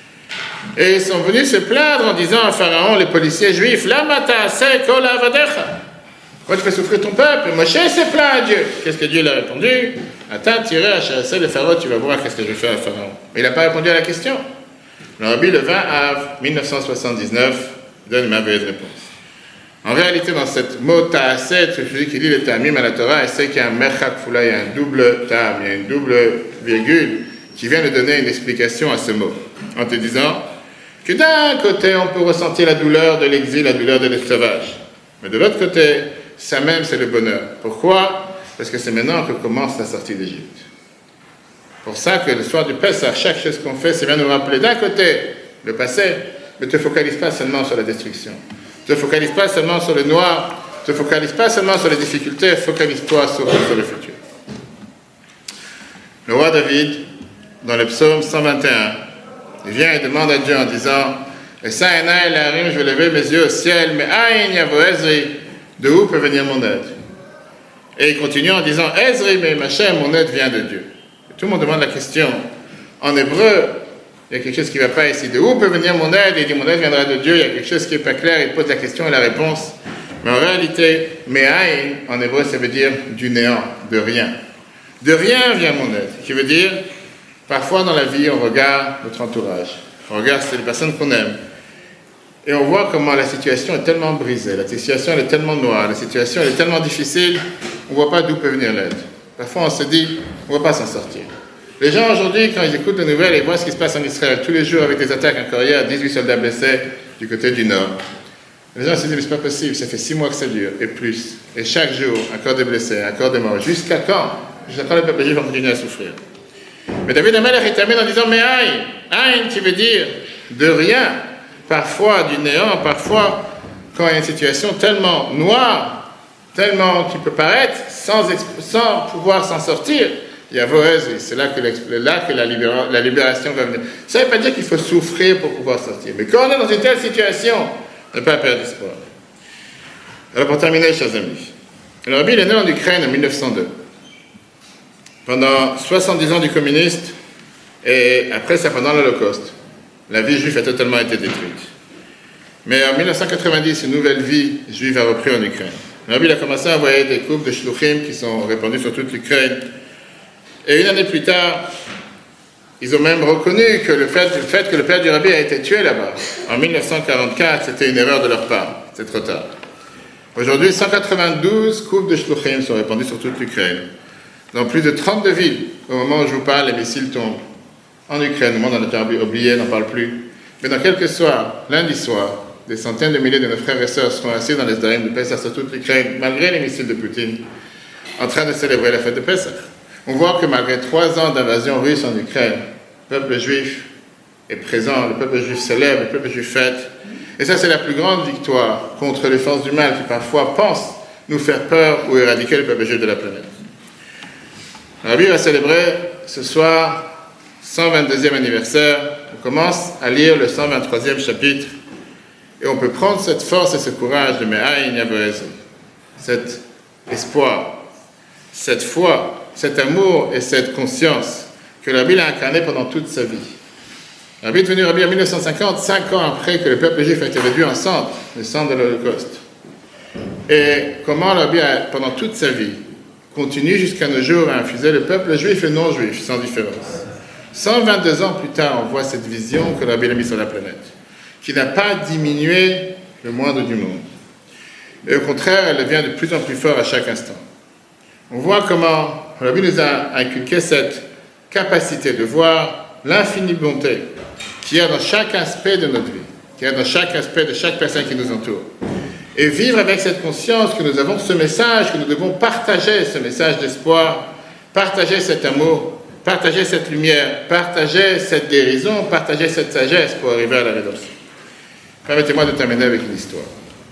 Et ils sont venus se plaindre en disant à Pharaon, les policiers juifs, Lama ta'aseh kol avadecha. Pourquoi tu fais souffrir ton peuple? Moshe s'est plaint à Dieu. Qu'est-ce que Dieu lui a répondu? Attends, tirez à chasser le Pharaon, tu vas voir qu'est-ce que je vais faire à Pharaon. Mais il n'a pas répondu à la question. Le Rabbi, le vingt av mille neuf cent soixante-dix-neuf, donne une merveilleuse réponse. En réalité, dans cette mot ta'aseh, celui qui lit le ta'amim à la Torah, il sait qu'il y a un merchak foula, il y a un double ta'am, il y a une double virgule qui vient de donner une explication à ce mot. En te disant que d'un côté, on peut ressentir la douleur de l'exil, la douleur de l'esclavage. Mais de l'autre côté, ça même, c'est le bonheur. Pourquoi? Parce que c'est maintenant que commence la sortie d'Égypte. Pour ça que le soir du Pessah, chaque chose qu'on fait, c'est bien nous rappeler d'un côté le passé, mais ne te focalise pas seulement sur la destruction. Ne te focalise pas seulement sur le noir, ne te focalise pas seulement sur les difficultés, focalise-toi surtout sur le futur. Le roi David, dans le psaume cent vingt et un, il vient et demande à Dieu en disant « Et ça, je vais lever mes yeux au ciel, mais aïn yavo Ezri, de où peut venir mon aide ?» Et il continue en disant « Ezri, mais ma chère, mon aide vient de Dieu. » Tout le monde demande la question. En hébreu, il y a quelque chose qui ne va pas ici. De où peut venir mon aide? Il dit mon aide viendra de Dieu. Il y a quelque chose qui n'est pas clair. Il pose la question et la réponse. Mais en réalité, me'aïn, en hébreu, ça veut dire du néant, de rien. De rien vient mon aide. Qui veut dire, parfois dans la vie, on regarde notre entourage. On regarde les personnes qu'on aime. Et on voit comment la situation est tellement brisée. La situation elle est tellement noire. La situation elle est tellement difficile. On ne voit pas d'où peut venir l'aide. Parfois, on se dit, on ne va pas s'en sortir. Les gens aujourd'hui, quand ils écoutent les nouvelles et voient ce qui se passe en Israël, tous les jours avec des attaques, encore hier, dix-huit soldats blessés du côté du nord. Les gens se disent, mais c'est pas possible, ça fait six mois que ça dure, et plus. Et chaque jour, encore des blessés, encore des morts. Jusqu'à quand? Jusqu'à quand le peuple juif va continuer à souffrir? Mais David Amelech il termine en disant, mais aïn, aïn qui veut dire de rien, parfois du néant, parfois quand il y a une situation tellement noire, tellement qui peut paraître, sans, sans pouvoir s'en sortir, il y a Voez, c'est là que, là que la, libéra, la libération va venir. Ça ne veut pas dire qu'il faut souffrir pour pouvoir sortir. Mais quand on est dans une telle situation, ne pas perdre espoir. Alors pour terminer, chers amis, le Rabbi est né en Ukraine en mille neuf cent deux. Pendant soixante-dix ans du communiste, et après ça pendant l'Holocauste, la vie juive a totalement été détruite. Mais en mille neuf cent quatre-vingt-dix, une nouvelle vie juive a repris en Ukraine. Le Rabbi a commencé à envoyer des groupes de shluchim qui sont répandus sur toute l'Ukraine. Et une année plus tard, ils ont même reconnu que le fait, le fait que le père du Rabbi a été tué là-bas, en mille neuf cent quarante-quatre, c'était une erreur de leur part. C'est trop tard. Aujourd'hui, cent quatre-vingt-douze groupes de shluchim sont répandus sur toute l'Ukraine. Dans plus de trente-deux villes, au moment où je vous parle, les missiles tombent. En Ukraine, le monde en a oublié, n'en parle plus. Mais dans quelques soirs, lundi soir, des centaines de milliers de nos frères et sœurs seront assis dans les Sdarim de Pessah sur toute l'Ukraine, malgré les missiles de Poutine, en train de célébrer la fête de Pessah. On voit que malgré trois ans d'invasion russe en Ukraine, le peuple juif est présent, le peuple juif célèbre, le peuple juif fête. Et ça, c'est la plus grande victoire contre les forces du mal qui parfois pensent nous faire peur ou éradiquer le peuple juif de la planète. La Bible va célébrer ce soir cent vingt-deuxième anniversaire. On commence à lire le cent vingt-troisième chapitre et on peut prendre cette force et ce courage de Me'aïn Yavoez, cet espoir, cette foi, cet amour et cette conscience que la Bible a incarné pendant toute sa vie. La Bible est venue en mille neuf cent cinquante, cinq ans après que le peuple juif a été réduit en cendres, le sang de l'Holocauste. Et comment la Bible, pendant toute sa vie, continue jusqu'à nos jours à infuser le peuple juif et non juif, sans différence. cent vingt-deux ans plus tard, on voit cette vision que la Bible a mise sur la planète, qui n'a pas diminué le moindre du monde. Et au contraire, elle devient de plus en plus forte à chaque instant. On voit comment la Bible nous a inculqué cette capacité de voir l'infinie bonté qu'il y a dans chaque aspect de notre vie, qu'il y a dans chaque aspect de chaque personne qui nous entoure. Et vivre avec cette conscience que nous avons ce message, que nous devons partager ce message d'espoir, partager cet amour, partager cette lumière, partager cette guérison, partager cette sagesse pour arriver à la rédemption. Permettez-moi de terminer avec une histoire.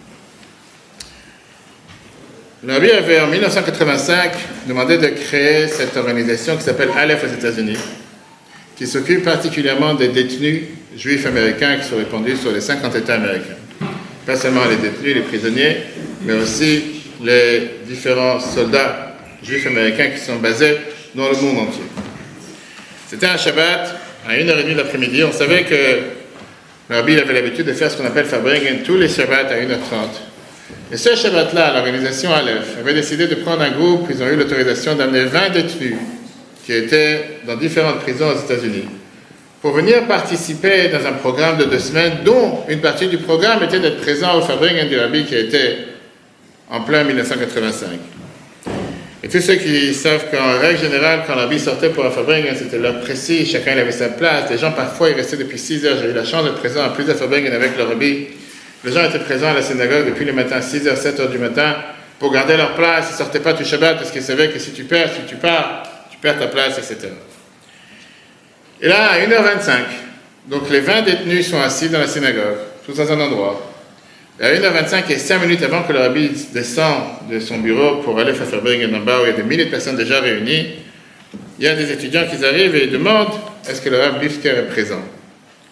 Le Rabbi avait en mille neuf cent quatre-vingt-cinq demandé de créer cette organisation qui s'appelle Aleph aux États-Unis, qui s'occupe particulièrement des détenus juifs américains qui sont répandus sur les cinquante États américains. Pas seulement les détenus, les prisonniers, mais aussi les différents soldats juifs américains qui sont basés dans le monde entier. C'était un Shabbat, à une heure trente de l'après-midi. On savait que le Rabbi avait l'habitude de faire ce qu'on appelle Farbrengen tous les Shabbats à une heure trente. Et ce Shabbat-là, l'organisation Aleph avait décidé de prendre un groupe. Ils ont eu l'autorisation d'amener vingt détenus qui étaient dans différentes prisons aux États-Unis pour venir participer dans un programme de deux semaines, dont une partie du programme était d'être présent au Farbrengen du Rabbi qui était en plein mille neuf cent quatre-vingt-cinq. Et tous ceux qui savent qu'en règle générale, quand le Rabbi sortait pour un Farbrengen, c'était l'heure précise, chacun avait sa place. Les gens, parfois, ils restaient depuis six heures. J'ai eu la chance d'être présent à plusieurs Farbrengen avec le Rabbi. Les gens étaient présents à la synagogue depuis le matin, six heures, sept heures du matin, pour garder leur place. Ils ne sortaient pas du Shabbat parce qu'ils savaient que si tu perds, si tu pars, tu perds ta place, et cetera. Et là, à une heure vingt-cinq, donc les vingt détenus sont assis dans la synagogue, tous dans un endroit. Et à une heure vingt-cinq, et cinq minutes avant que le Rabbi descende de son bureau pour aller faire Farbrengen en bas, où il y a des milliers de personnes déjà réunies, il y a des étudiants qui arrivent et ils demandent est-ce que le Rabbi Lifker est présent.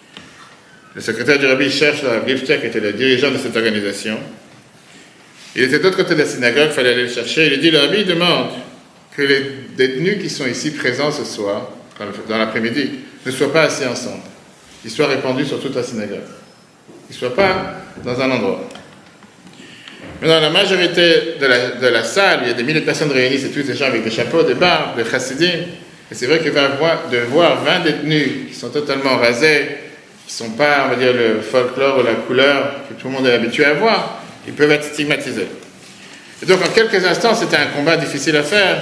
Le secrétaire du rabbi cherche le rabbi Liftia, qui était le dirigeant de cette organisation. Il était de l'autre côté de la synagogue, il fallait aller le chercher. Il dit, le rabbi demande que les détenus qui sont ici présents ce soir, dans l'après-midi, ne soient pas assis ensemble. Qu'ils soient répandus sur toute la synagogue. Qu'ils ne soient pas dans un endroit. Mais dans la majorité de la, de la salle, il y a des milliers de personnes réunies, c'est tous des gens avec des chapeaux, des barbes, des chassidim. Et c'est vrai que de voir vingt détenus qui sont totalement rasés, qui ne sont pas, on va dire, le folklore ou la couleur que tout le monde est habitué à voir, ils peuvent être stigmatisés. Et donc, en quelques instants, c'était un combat difficile à faire.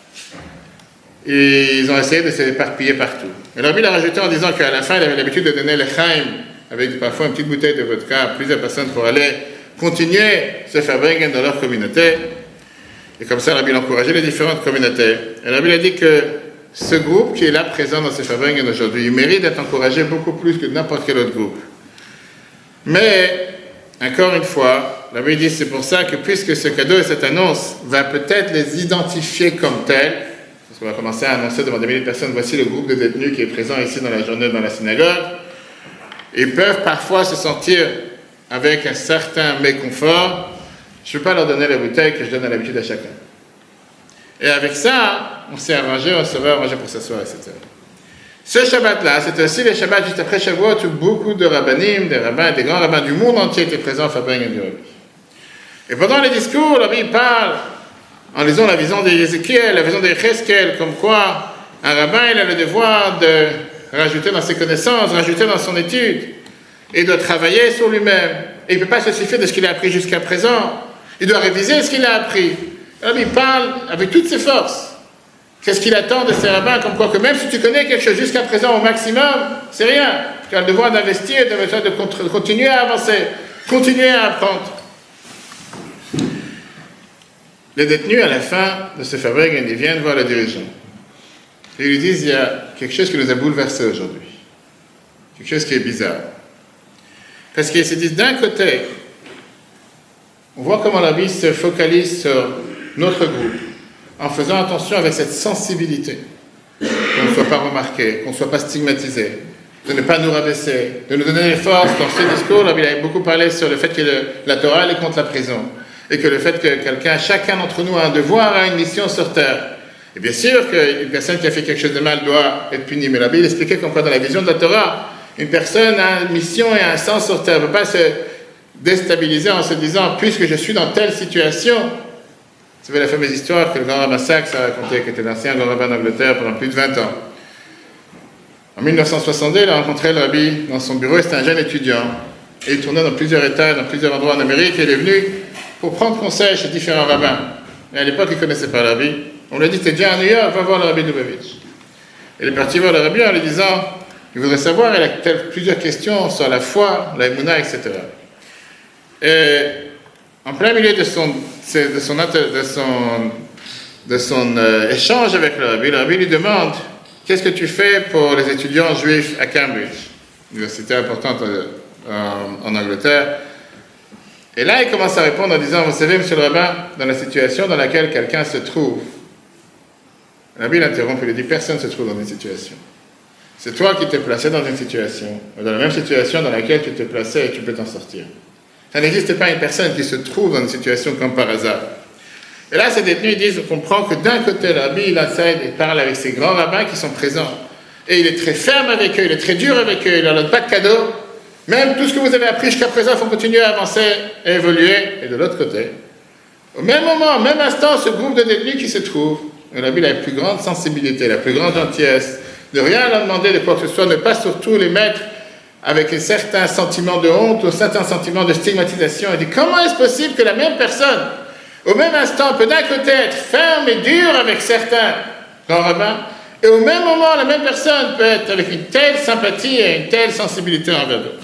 Et ils ont essayé de s'éparpiller partout. Et le rabbi l'a rajouté en disant qu'à la fin, il avait l'habitude de donner les chaim, avec parfois une petite bouteille de vodka à plusieurs personnes pour aller continuer ce Farbrengen dans leur communauté. Et comme ça, le rabbi l'encourageait les différentes communautés. Et le rabbi a dit que ce groupe qui est là présent dans ce Farbrengen aujourd'hui, il mérite d'être encouragé beaucoup plus que n'importe quel autre groupe. Mais, encore une fois, le rabbi dit c'est pour ça que puisque ce cadeau et cette annonce va peut-être les identifier comme tels, parce qu'on va commencer à annoncer devant des milliers de personnes, voici le groupe de détenus qui est présent ici dans la journée dans la synagogue, ils peuvent parfois se sentir avec un certain méconfort. Je ne peux pas leur donner la bouteille que je donne à l'habitude à chacun. Et avec ça, on s'est arrangé, on s'est arrangé pour s'asseoir, et cetera. Ce Shabbat-là, c'était aussi le Shabbat juste après Shavuot où beaucoup de rabbanim, des rabbins, des grands rabbins du monde entier étaient présents au Farbrengen du rabbi. Et pendant les discours, le rabbi parle en lisant la vision d'Ézéchiel, la vision d'Yecheskel, comme quoi un rabbin il a le devoir de rajouter dans ses connaissances, rajouter dans son étude, et de travailler sur lui-même. Et il ne peut pas se suffire de ce qu'il a appris jusqu'à présent. Il doit réviser ce qu'il a appris. Alors il parle avec toutes ses forces. Qu'est-ce qu'il attend de ces rabbins, comme quoi que même si tu connais quelque chose jusqu'à présent au maximum, c'est rien. Tu as le devoir d'investir, tu as le devoir de continuer à avancer, continuer à apprendre. Les détenus, à la fin de ce Farbrengen, ils viennent voir le dirigeant. Et ils lui disent, il y a quelque chose qui nous a bouleversés aujourd'hui. Quelque chose qui est bizarre. Parce qu'ils se disent, d'un côté, on voit comment la vie se focalise sur notre groupe, en faisant attention avec cette sensibilité, qu'on ne soit pas remarqué, qu'on ne soit pas stigmatisé, de ne pas nous rabaisser, de nous donner les forces. Dans ce discours, là, il avait beaucoup parlé sur le fait que le, la Torah est contre la prison, et que le fait que quelqu'un, chacun d'entre nous a un devoir, a une mission sur terre. Et bien sûr qu'une personne qui a fait quelque chose de mal doit être punie, mais la Bible expliquait comme quoi dans la vision de la Torah, une personne a une mission et un sens sur terre, ne peut pas se déstabiliser en se disant, puisque je suis dans telle situation. Vous savez la fameuse histoire que le grand rabbin Sachs a racontée, qui était l'ancien grand rabbin d'Angleterre pendant plus de vingt ans. En mille neuf cent soixante-deux, il a rencontré le rabbi dans son bureau, c'était un jeune étudiant. Et il tournait dans plusieurs États, dans plusieurs endroits en Amérique, et il est venu pour prendre conseil chez différents rabbins. Et à l'époque, il ne connaissait pas le rabbi. On lui a dit, t'es déjà à New York, va voir le rabbi Lubavitch. Il est parti voir le rabbi en lui disant, il voudrait savoir, il a plusieurs questions sur la foi, la émouna, et cetera. Et en plein milieu de son, de son, de son, de son euh, échange avec le rabbi, le rabbi lui demande, qu'est-ce que tu fais pour les étudiants juifs à Cambridge, université importante en, en Angleterre. Et là, il commence à répondre en disant, vous savez, monsieur le rabbin, dans la situation dans laquelle quelqu'un se trouve, le rabbi l'interrompt et lui dit, personne ne se trouve dans une situation. C'est toi qui t'es placé dans une situation, dans la même situation dans laquelle tu t'es placé et tu peux t'en sortir. Ça n'existe pas une personne qui se trouve dans une situation comme par hasard. Et là, ces détenus disent, on comprend que d'un côté, le rabbi, il enseigne et parle avec ces grands rabbins qui sont présents. Et il est très ferme avec eux, il est très dur avec eux, il ne leur donne pas de cadeaux. Même tout ce que vous avez appris jusqu'à présent, il faut continuer à avancer et évoluer. Et de l'autre côté, au même moment, au même instant, ce groupe de détenus qui se trouve, le rabbi a la plus grande sensibilité, la plus grande gentillesse, de rien leur demander de quoi que ce soit, ne pas surtout les mettre avec un certain sentiment de honte ou un certain sentiment de stigmatisation. Il dit, comment est-ce possible que la même personne, au même instant, peut d'un côté être ferme et dure avec certains grands rabbins, et au même moment, la même personne peut être avec une telle sympathie et une telle sensibilité envers d'autres.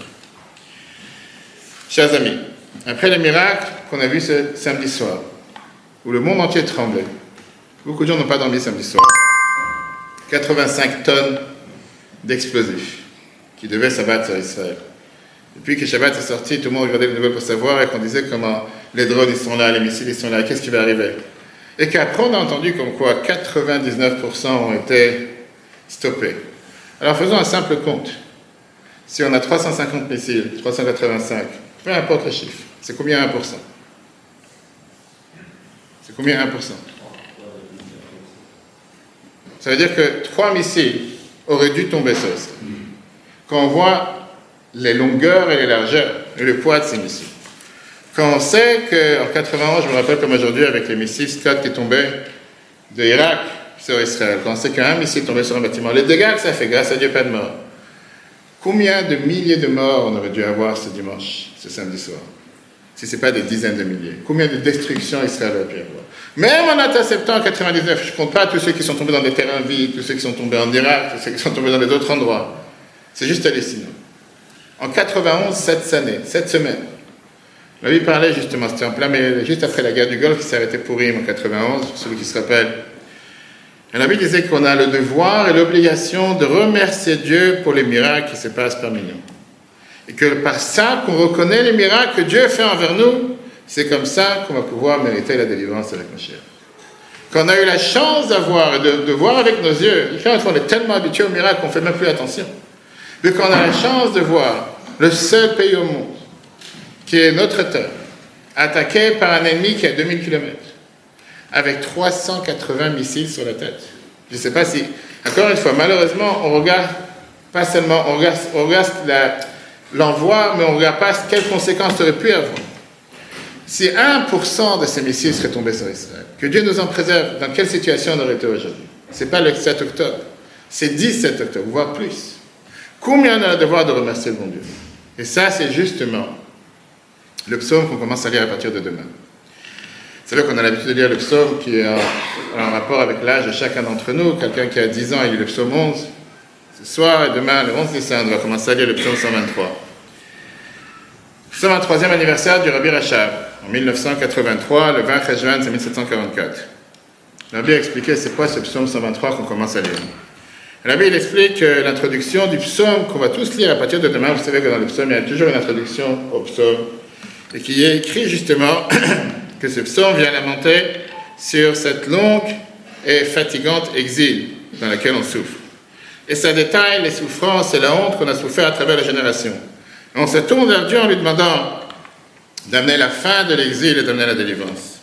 Chers amis, après le miracle qu'on a vu ce samedi soir, où le monde entier tremblait, beaucoup de gens n'ont pas dormi samedi soir, quatre-vingt-cinq tonnes d'explosifs qui devaient s'abattre sur Israël. Depuis que Shabbat est sorti, tout le monde regardait les nouvelles pour savoir et qu'on disait comment les drones ils sont là, les missiles ils sont là, qu'est-ce qui va arriver. Et qu'après on a entendu comme quoi quatre-vingt-dix-neuf pour cent ont été stoppés. Alors faisons un simple compte. si on a trois cent cinquante missiles, trois cent quatre-vingt-cinq, peu importe le chiffre, c'est combien un pour cent? C'est combien un pour cent? Ça veut dire que trois missiles auraient dû tomber sur Israël. Quand on voit les longueurs et les largeurs et le poids de ces missiles, quand on sait qu'en quatre-vingt-onze, je me rappelle comme aujourd'hui avec les missiles Scott qui tombaient de Irak sur Israël, quand on sait qu'un missile tombait sur un bâtiment, les dégâts que ça fait, grâce à Dieu, pas de mort. Combien de milliers de morts on aurait dû avoir ce dimanche, ce samedi soir? Si ce n'est pas des dizaines de milliers. Combien de destructions Israël aurait pu avoir? Même en interceptant en quatre-vingt-dix-neuf, je ne compte pas tous ceux qui sont tombés dans des terrains vides, tous ceux qui sont tombés en Irak, tous ceux qui sont tombés dans les autres endroits. C'est juste hallucinant. En quatre-vingt-onze, sept années, sept semaines. La Bible parlait justement, c'était en plein, mais juste après la guerre du Golfe qui s'est arrêtée pour Purim en quatre-vingt-onze, pour celui qui se rappelle. Et la Bible disait qu'on a le devoir et l'obligation de remercier Dieu pour les miracles qui se passent parmi nous. Et que par ça, qu'on reconnaît les miracles que Dieu fait envers nous, c'est comme ça qu'on va pouvoir mériter la délivrance avec Mashiach. Qu'on a eu la chance d'avoir et de, de voir avec nos yeux, on est tellement habitué aux miracles qu'on ne fait même plus attention. Mais qu'on a la chance de voir le seul pays au monde, qui est notre terre, attaqué par un ennemi qui est à deux mille kilomètres, avec trois cent quatre-vingts missiles sur la tête. Je ne sais pas si, encore une fois, malheureusement, on regarde pas seulement, on regarde, on regarde la, l'envoi, mais on ne regarde pas quelles conséquences ça aurait pu avoir. Si un pour cent de ces missiles seraient tombés sur Israël, que Dieu nous en préserve, dans quelle situation on aurait été aujourd'hui? Ce n'est pas le sept octobre, c'est dix-sept octobre, voire plus. Combien on a le devoir de remercier le bon Dieu? Et ça, c'est justement le psaume qu'on commence à lire à partir de demain. C'est là qu'on a l'habitude de lire le psaume qui est en, en rapport avec l'âge de chacun d'entre nous. Quelqu'un qui a dix ans, il lit le psaume onze. Ce soir et demain, le onze décembre, on va commencer à lire le psaume cent vingt-trois. Le cent vingt-troisième anniversaire du Rabbi Rachab, en mille neuf cent quatre-vingt-trois, le vingt juin mille sept cent quarante-quatre. Le Rabbi a expliqué c'est quoi ce psaume cent vingt-trois qu'on commence à lire. Le Rabbi il explique euh, l'introduction du psaume qu'on va tous lire à partir de demain. Vous savez que dans le psaume, il y a toujours une introduction au psaume, et qui est écrit justement que ce psaume vient lamenter sur cette longue et fatigante exil dans laquelle on souffre. Et ça détaille les souffrances et la honte qu'on a souffert à travers les générations. Et on se tourne vers Dieu en lui demandant d'amener la fin de l'exil et d'amener la délivrance.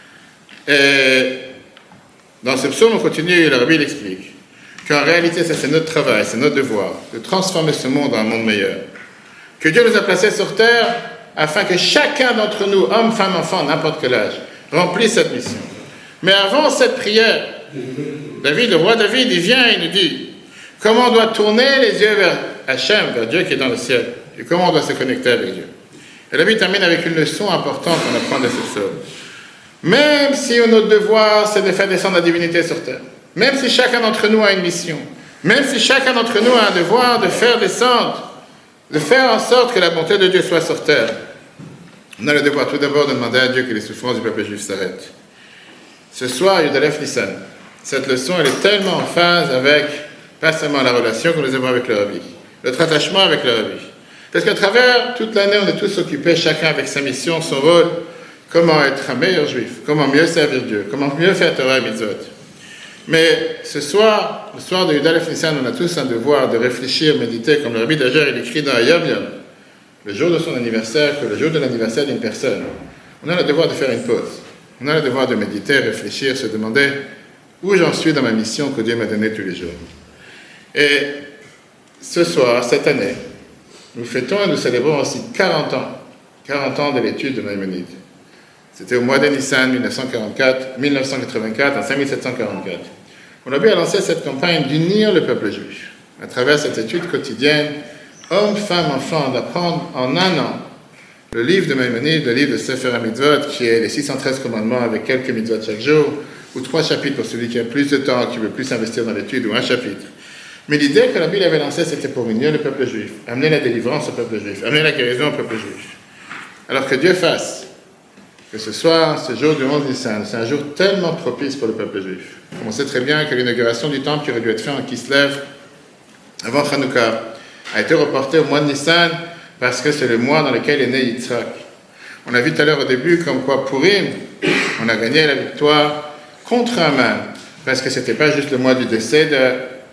Et dans ce psaume, on continue, le Rabbi l'explique, qu'en réalité, ça c'est notre travail, c'est notre devoir, de transformer ce monde en un monde meilleur. Que Dieu nous a placés sur terre afin que chacun d'entre nous, homme, femme, enfant, n'importe quel âge, remplisse cette mission. Mais avant cette prière, David, le roi David, il vient et il nous dit comment on doit tourner les yeux vers Hachem, vers Dieu qui est dans le ciel, et comment on doit se connecter avec Dieu. Et David termine avec une leçon importante qu'on apprend de ce psaume. Même si notre devoir, c'est de faire descendre la divinité sur terre, même si chacun d'entre nous a une mission, même si chacun d'entre nous a un devoir de faire descendre, de faire en sorte que la bonté de Dieu soit sur terre, on a le devoir tout d'abord de demander à Dieu que les souffrances du peuple juif s'arrêtent. Ce soir, Yud Aleph Nissan, cette leçon, elle est tellement en phase avec, pas seulement la relation que nous avons avec le Rabbi, notre attachement avec le Rabbi. Parce qu'à travers toute l'année, on est tous occupés, chacun avec sa mission, son rôle, comment être un meilleur juif, comment mieux servir Dieu, comment mieux faire Torah et Mitzvot. Mais ce soir, le soir de Yud Aleph Nissan, on a tous un devoir de réfléchir, méditer, comme le Rabbi Dager, il écrit dans Yom Yom, le jour de son anniversaire, que le jour de l'anniversaire d'une personne. On a le devoir de faire une pause. On a le devoir de méditer, réfléchir, se demander où j'en suis dans ma mission que Dieu m'a donnée tous les jours. Et ce soir, cette année, nous fêtons et nous célébrons aussi quarante ans, quarante ans de l'étude de Maïmonide. C'était au mois de Nissan mille neuf cent quarante-quatre, mille neuf cent quatre-vingt-quatre, en cinq mille sept cent quarante-quatre. On a pu lancer cette campagne d'unir le peuple juif à travers cette étude quotidienne, hommes, femmes, enfants, d'apprendre en un an le livre de Maïmonide, le livre de Sefer HaMitzvot, qui est les six cent treize commandements avec quelques mitzvot chaque jour, ou trois chapitres pour celui qui a plus de temps, qui veut plus investir dans l'étude, ou un chapitre. Mais l'idée que la Bible avait lancée, c'était pour unir le peuple juif, amener la délivrance au peuple juif, amener la guérison au peuple juif. Alors que Dieu fasse que ce soir, ce jour du onze Nissan, c'est un jour tellement propice pour le peuple juif. On sait très bien que l'inauguration du temple qui aurait dû être faite en Kislev, avant Hanouka, a été reportée au mois de Nissan parce que c'est le mois dans lequel est né Yitzhak. On a vu tout à l'heure au début comme quoi Purim, on a gagné la victoire contre Haman, parce que ce n'était pas juste le mois du décès de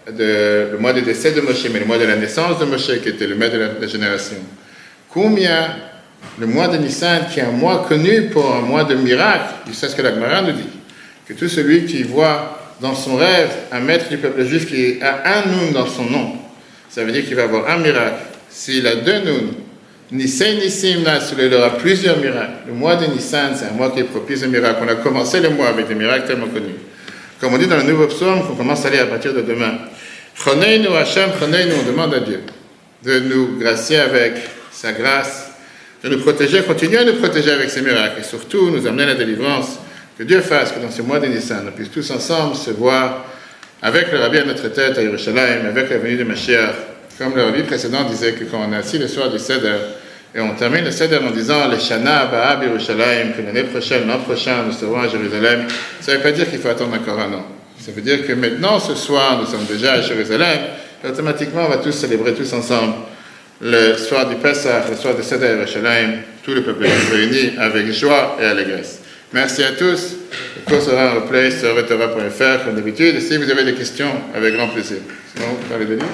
de, le mois de décès de Moshe, mais le mois de la naissance de Moshe, qui était le maître de la, de la génération. Combien le mois de Nissan, qui est un mois connu pour un mois de miracle, c'est ce que la Gemara nous dit, que tout celui qui voit dans son rêve un maître du peuple juif qui a un noun dans son nom, ça veut dire qu'il va avoir un miracle. S'il a deux nouns, Nissan, Nissim, là, il aura plusieurs miracles. Le mois de Nissan, c'est un mois qui est propice aux miracles. On a commencé le mois avec des miracles tellement connus. Comme on dit dans le nouveau psaume, qu'on commence à lire à partir de demain. Choneinu Hashem, Choneinu, on demande à Dieu de nous gracier avec sa grâce, de nous protéger, continuer à nous protéger avec ses miracles, et surtout nous amener à la délivrance. Que Dieu fasse que dans ce mois de Nissan, on puisse tous ensemble se voir avec le Rabbi à notre tête à Yerushalayim, avec la venue de Mashiach. Comme le Rabbi précédent disait que quand on est assis le soir du Seder, et on termine le Seder en disant le Shana Ba'ab Yerushalayim, que l'année prochaine, l'an prochain, nous serons à Jérusalem, ça ne veut pas dire qu'il faut attendre encore un an. Ça veut dire que maintenant, ce soir, nous sommes déjà à Jérusalem, et automatiquement, on va tous célébrer tous ensemble le soir du Pesach, le soir du Seder à Yerushalayim, tout le peuple est réuni avec joie et allégresse. Merci à tous. Le cours sera en replay sur retora point f r comme d'habitude. Et si vous avez des questions, avec grand plaisir. Sinon, vous parlez de livres?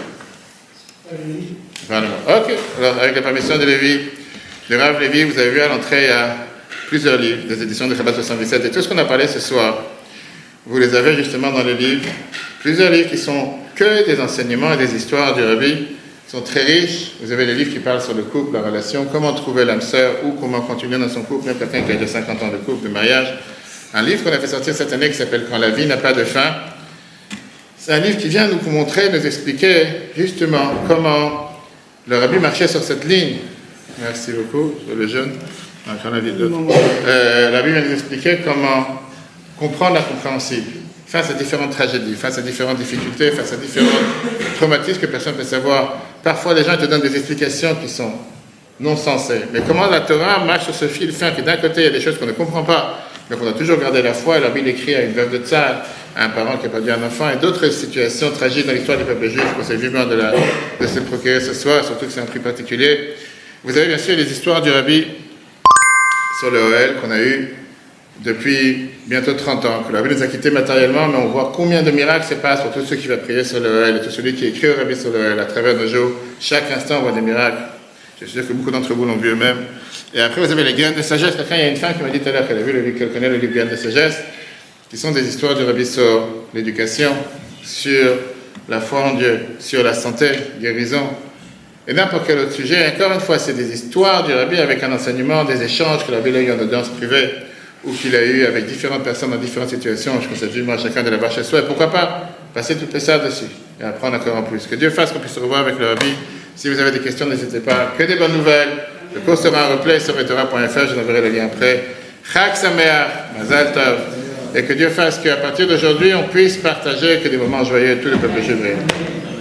Vraiment. Ok. Alors, avec la permission de Lévi, de Rav Lévi, vous avez vu à l'entrée, il y a plusieurs livres, des éditions de Chabad soixante-dix-sept. Et tout ce qu'on a parlé ce soir, vous les avez justement dans les livres. Plusieurs livres qui sont que des enseignements et des histoires du Rabbi. Sont très riches. Vous avez les livres qui parlent sur le couple, la relation, comment trouver l'âme sœur ou comment continuer dans son couple, même quelqu'un qui a déjà cinquante ans de couple, de mariage. Un livre qu'on a fait sortir cette année qui s'appelle « Quand la vie n'a pas de fin ». C'est un livre qui vient nous montrer, nous expliquer justement comment le Rabbi marchait sur cette ligne. Merci beaucoup, sur le jeune. Euh, le Rabbi vient nous expliquer comment comprendre l'incompréhensible face à différentes tragédies, face à différentes difficultés, face à différents traumatismes que personne ne peut savoir. Parfois, les gens te donnent des explications qui sont non sensées. Mais comment la Torah marche sur ce fil fin, que d'un côté, il y a des choses qu'on ne comprend pas, mais qu'on a toujours gardé la foi. Et la Bible écrit à une veuve de Tzahal, à un parent qui a perdu un enfant, et d'autres situations tragiques dans l'histoire du peuple juif, qu'on s'est vivement de, la, de se procurer ce soir, surtout que c'est un prix particulier. Vous avez bien sûr les histoires du Rabbi sur le Ohel qu'on a eu depuis bientôt trente ans, que le Rabbi nous a quittés matériellement, mais on voit combien de miracles se passent pour tous ceux qui vont prier sur le Ohel, et tout celui qui écrit au Rabbi sur le Ohel à travers nos jours. Chaque instant, on voit des miracles. Je suis sûr que beaucoup d'entre vous l'ont vu eux-mêmes. Et après, vous avez les graines de sagesse. Quelqu'un, il y a une femme qui m'a dit tout à l'heure qu'elle a vu le livre, qu'elle connaît le livre Graines de sagesse, qui sont des histoires du Rabbi sur l'éducation, sur la foi en Dieu, sur la santé, guérison, et n'importe quel autre sujet. Encore une fois, c'est des histoires du Rabbi avec un enseignement, des échanges que le Rabbi a eu en audience privée, ou qu'il a eu avec différentes personnes dans différentes situations. Je conseille vivement à chacun de l'avoir chez soi. Et pourquoi pas passer toutes les salles dessus et apprendre encore en plus. Que Dieu fasse qu'on puisse se revoir avec le Rabbi. Si vous avez des questions, n'hésitez pas. Que des bonnes nouvelles. Le cours sera en replay sur retora point f r. Je vous enverrai le lien après. Chag Sameach, Mazal Tov. Et que Dieu fasse qu'à partir d'aujourd'hui, on puisse partager que des moments joyeux tout le peuple juif.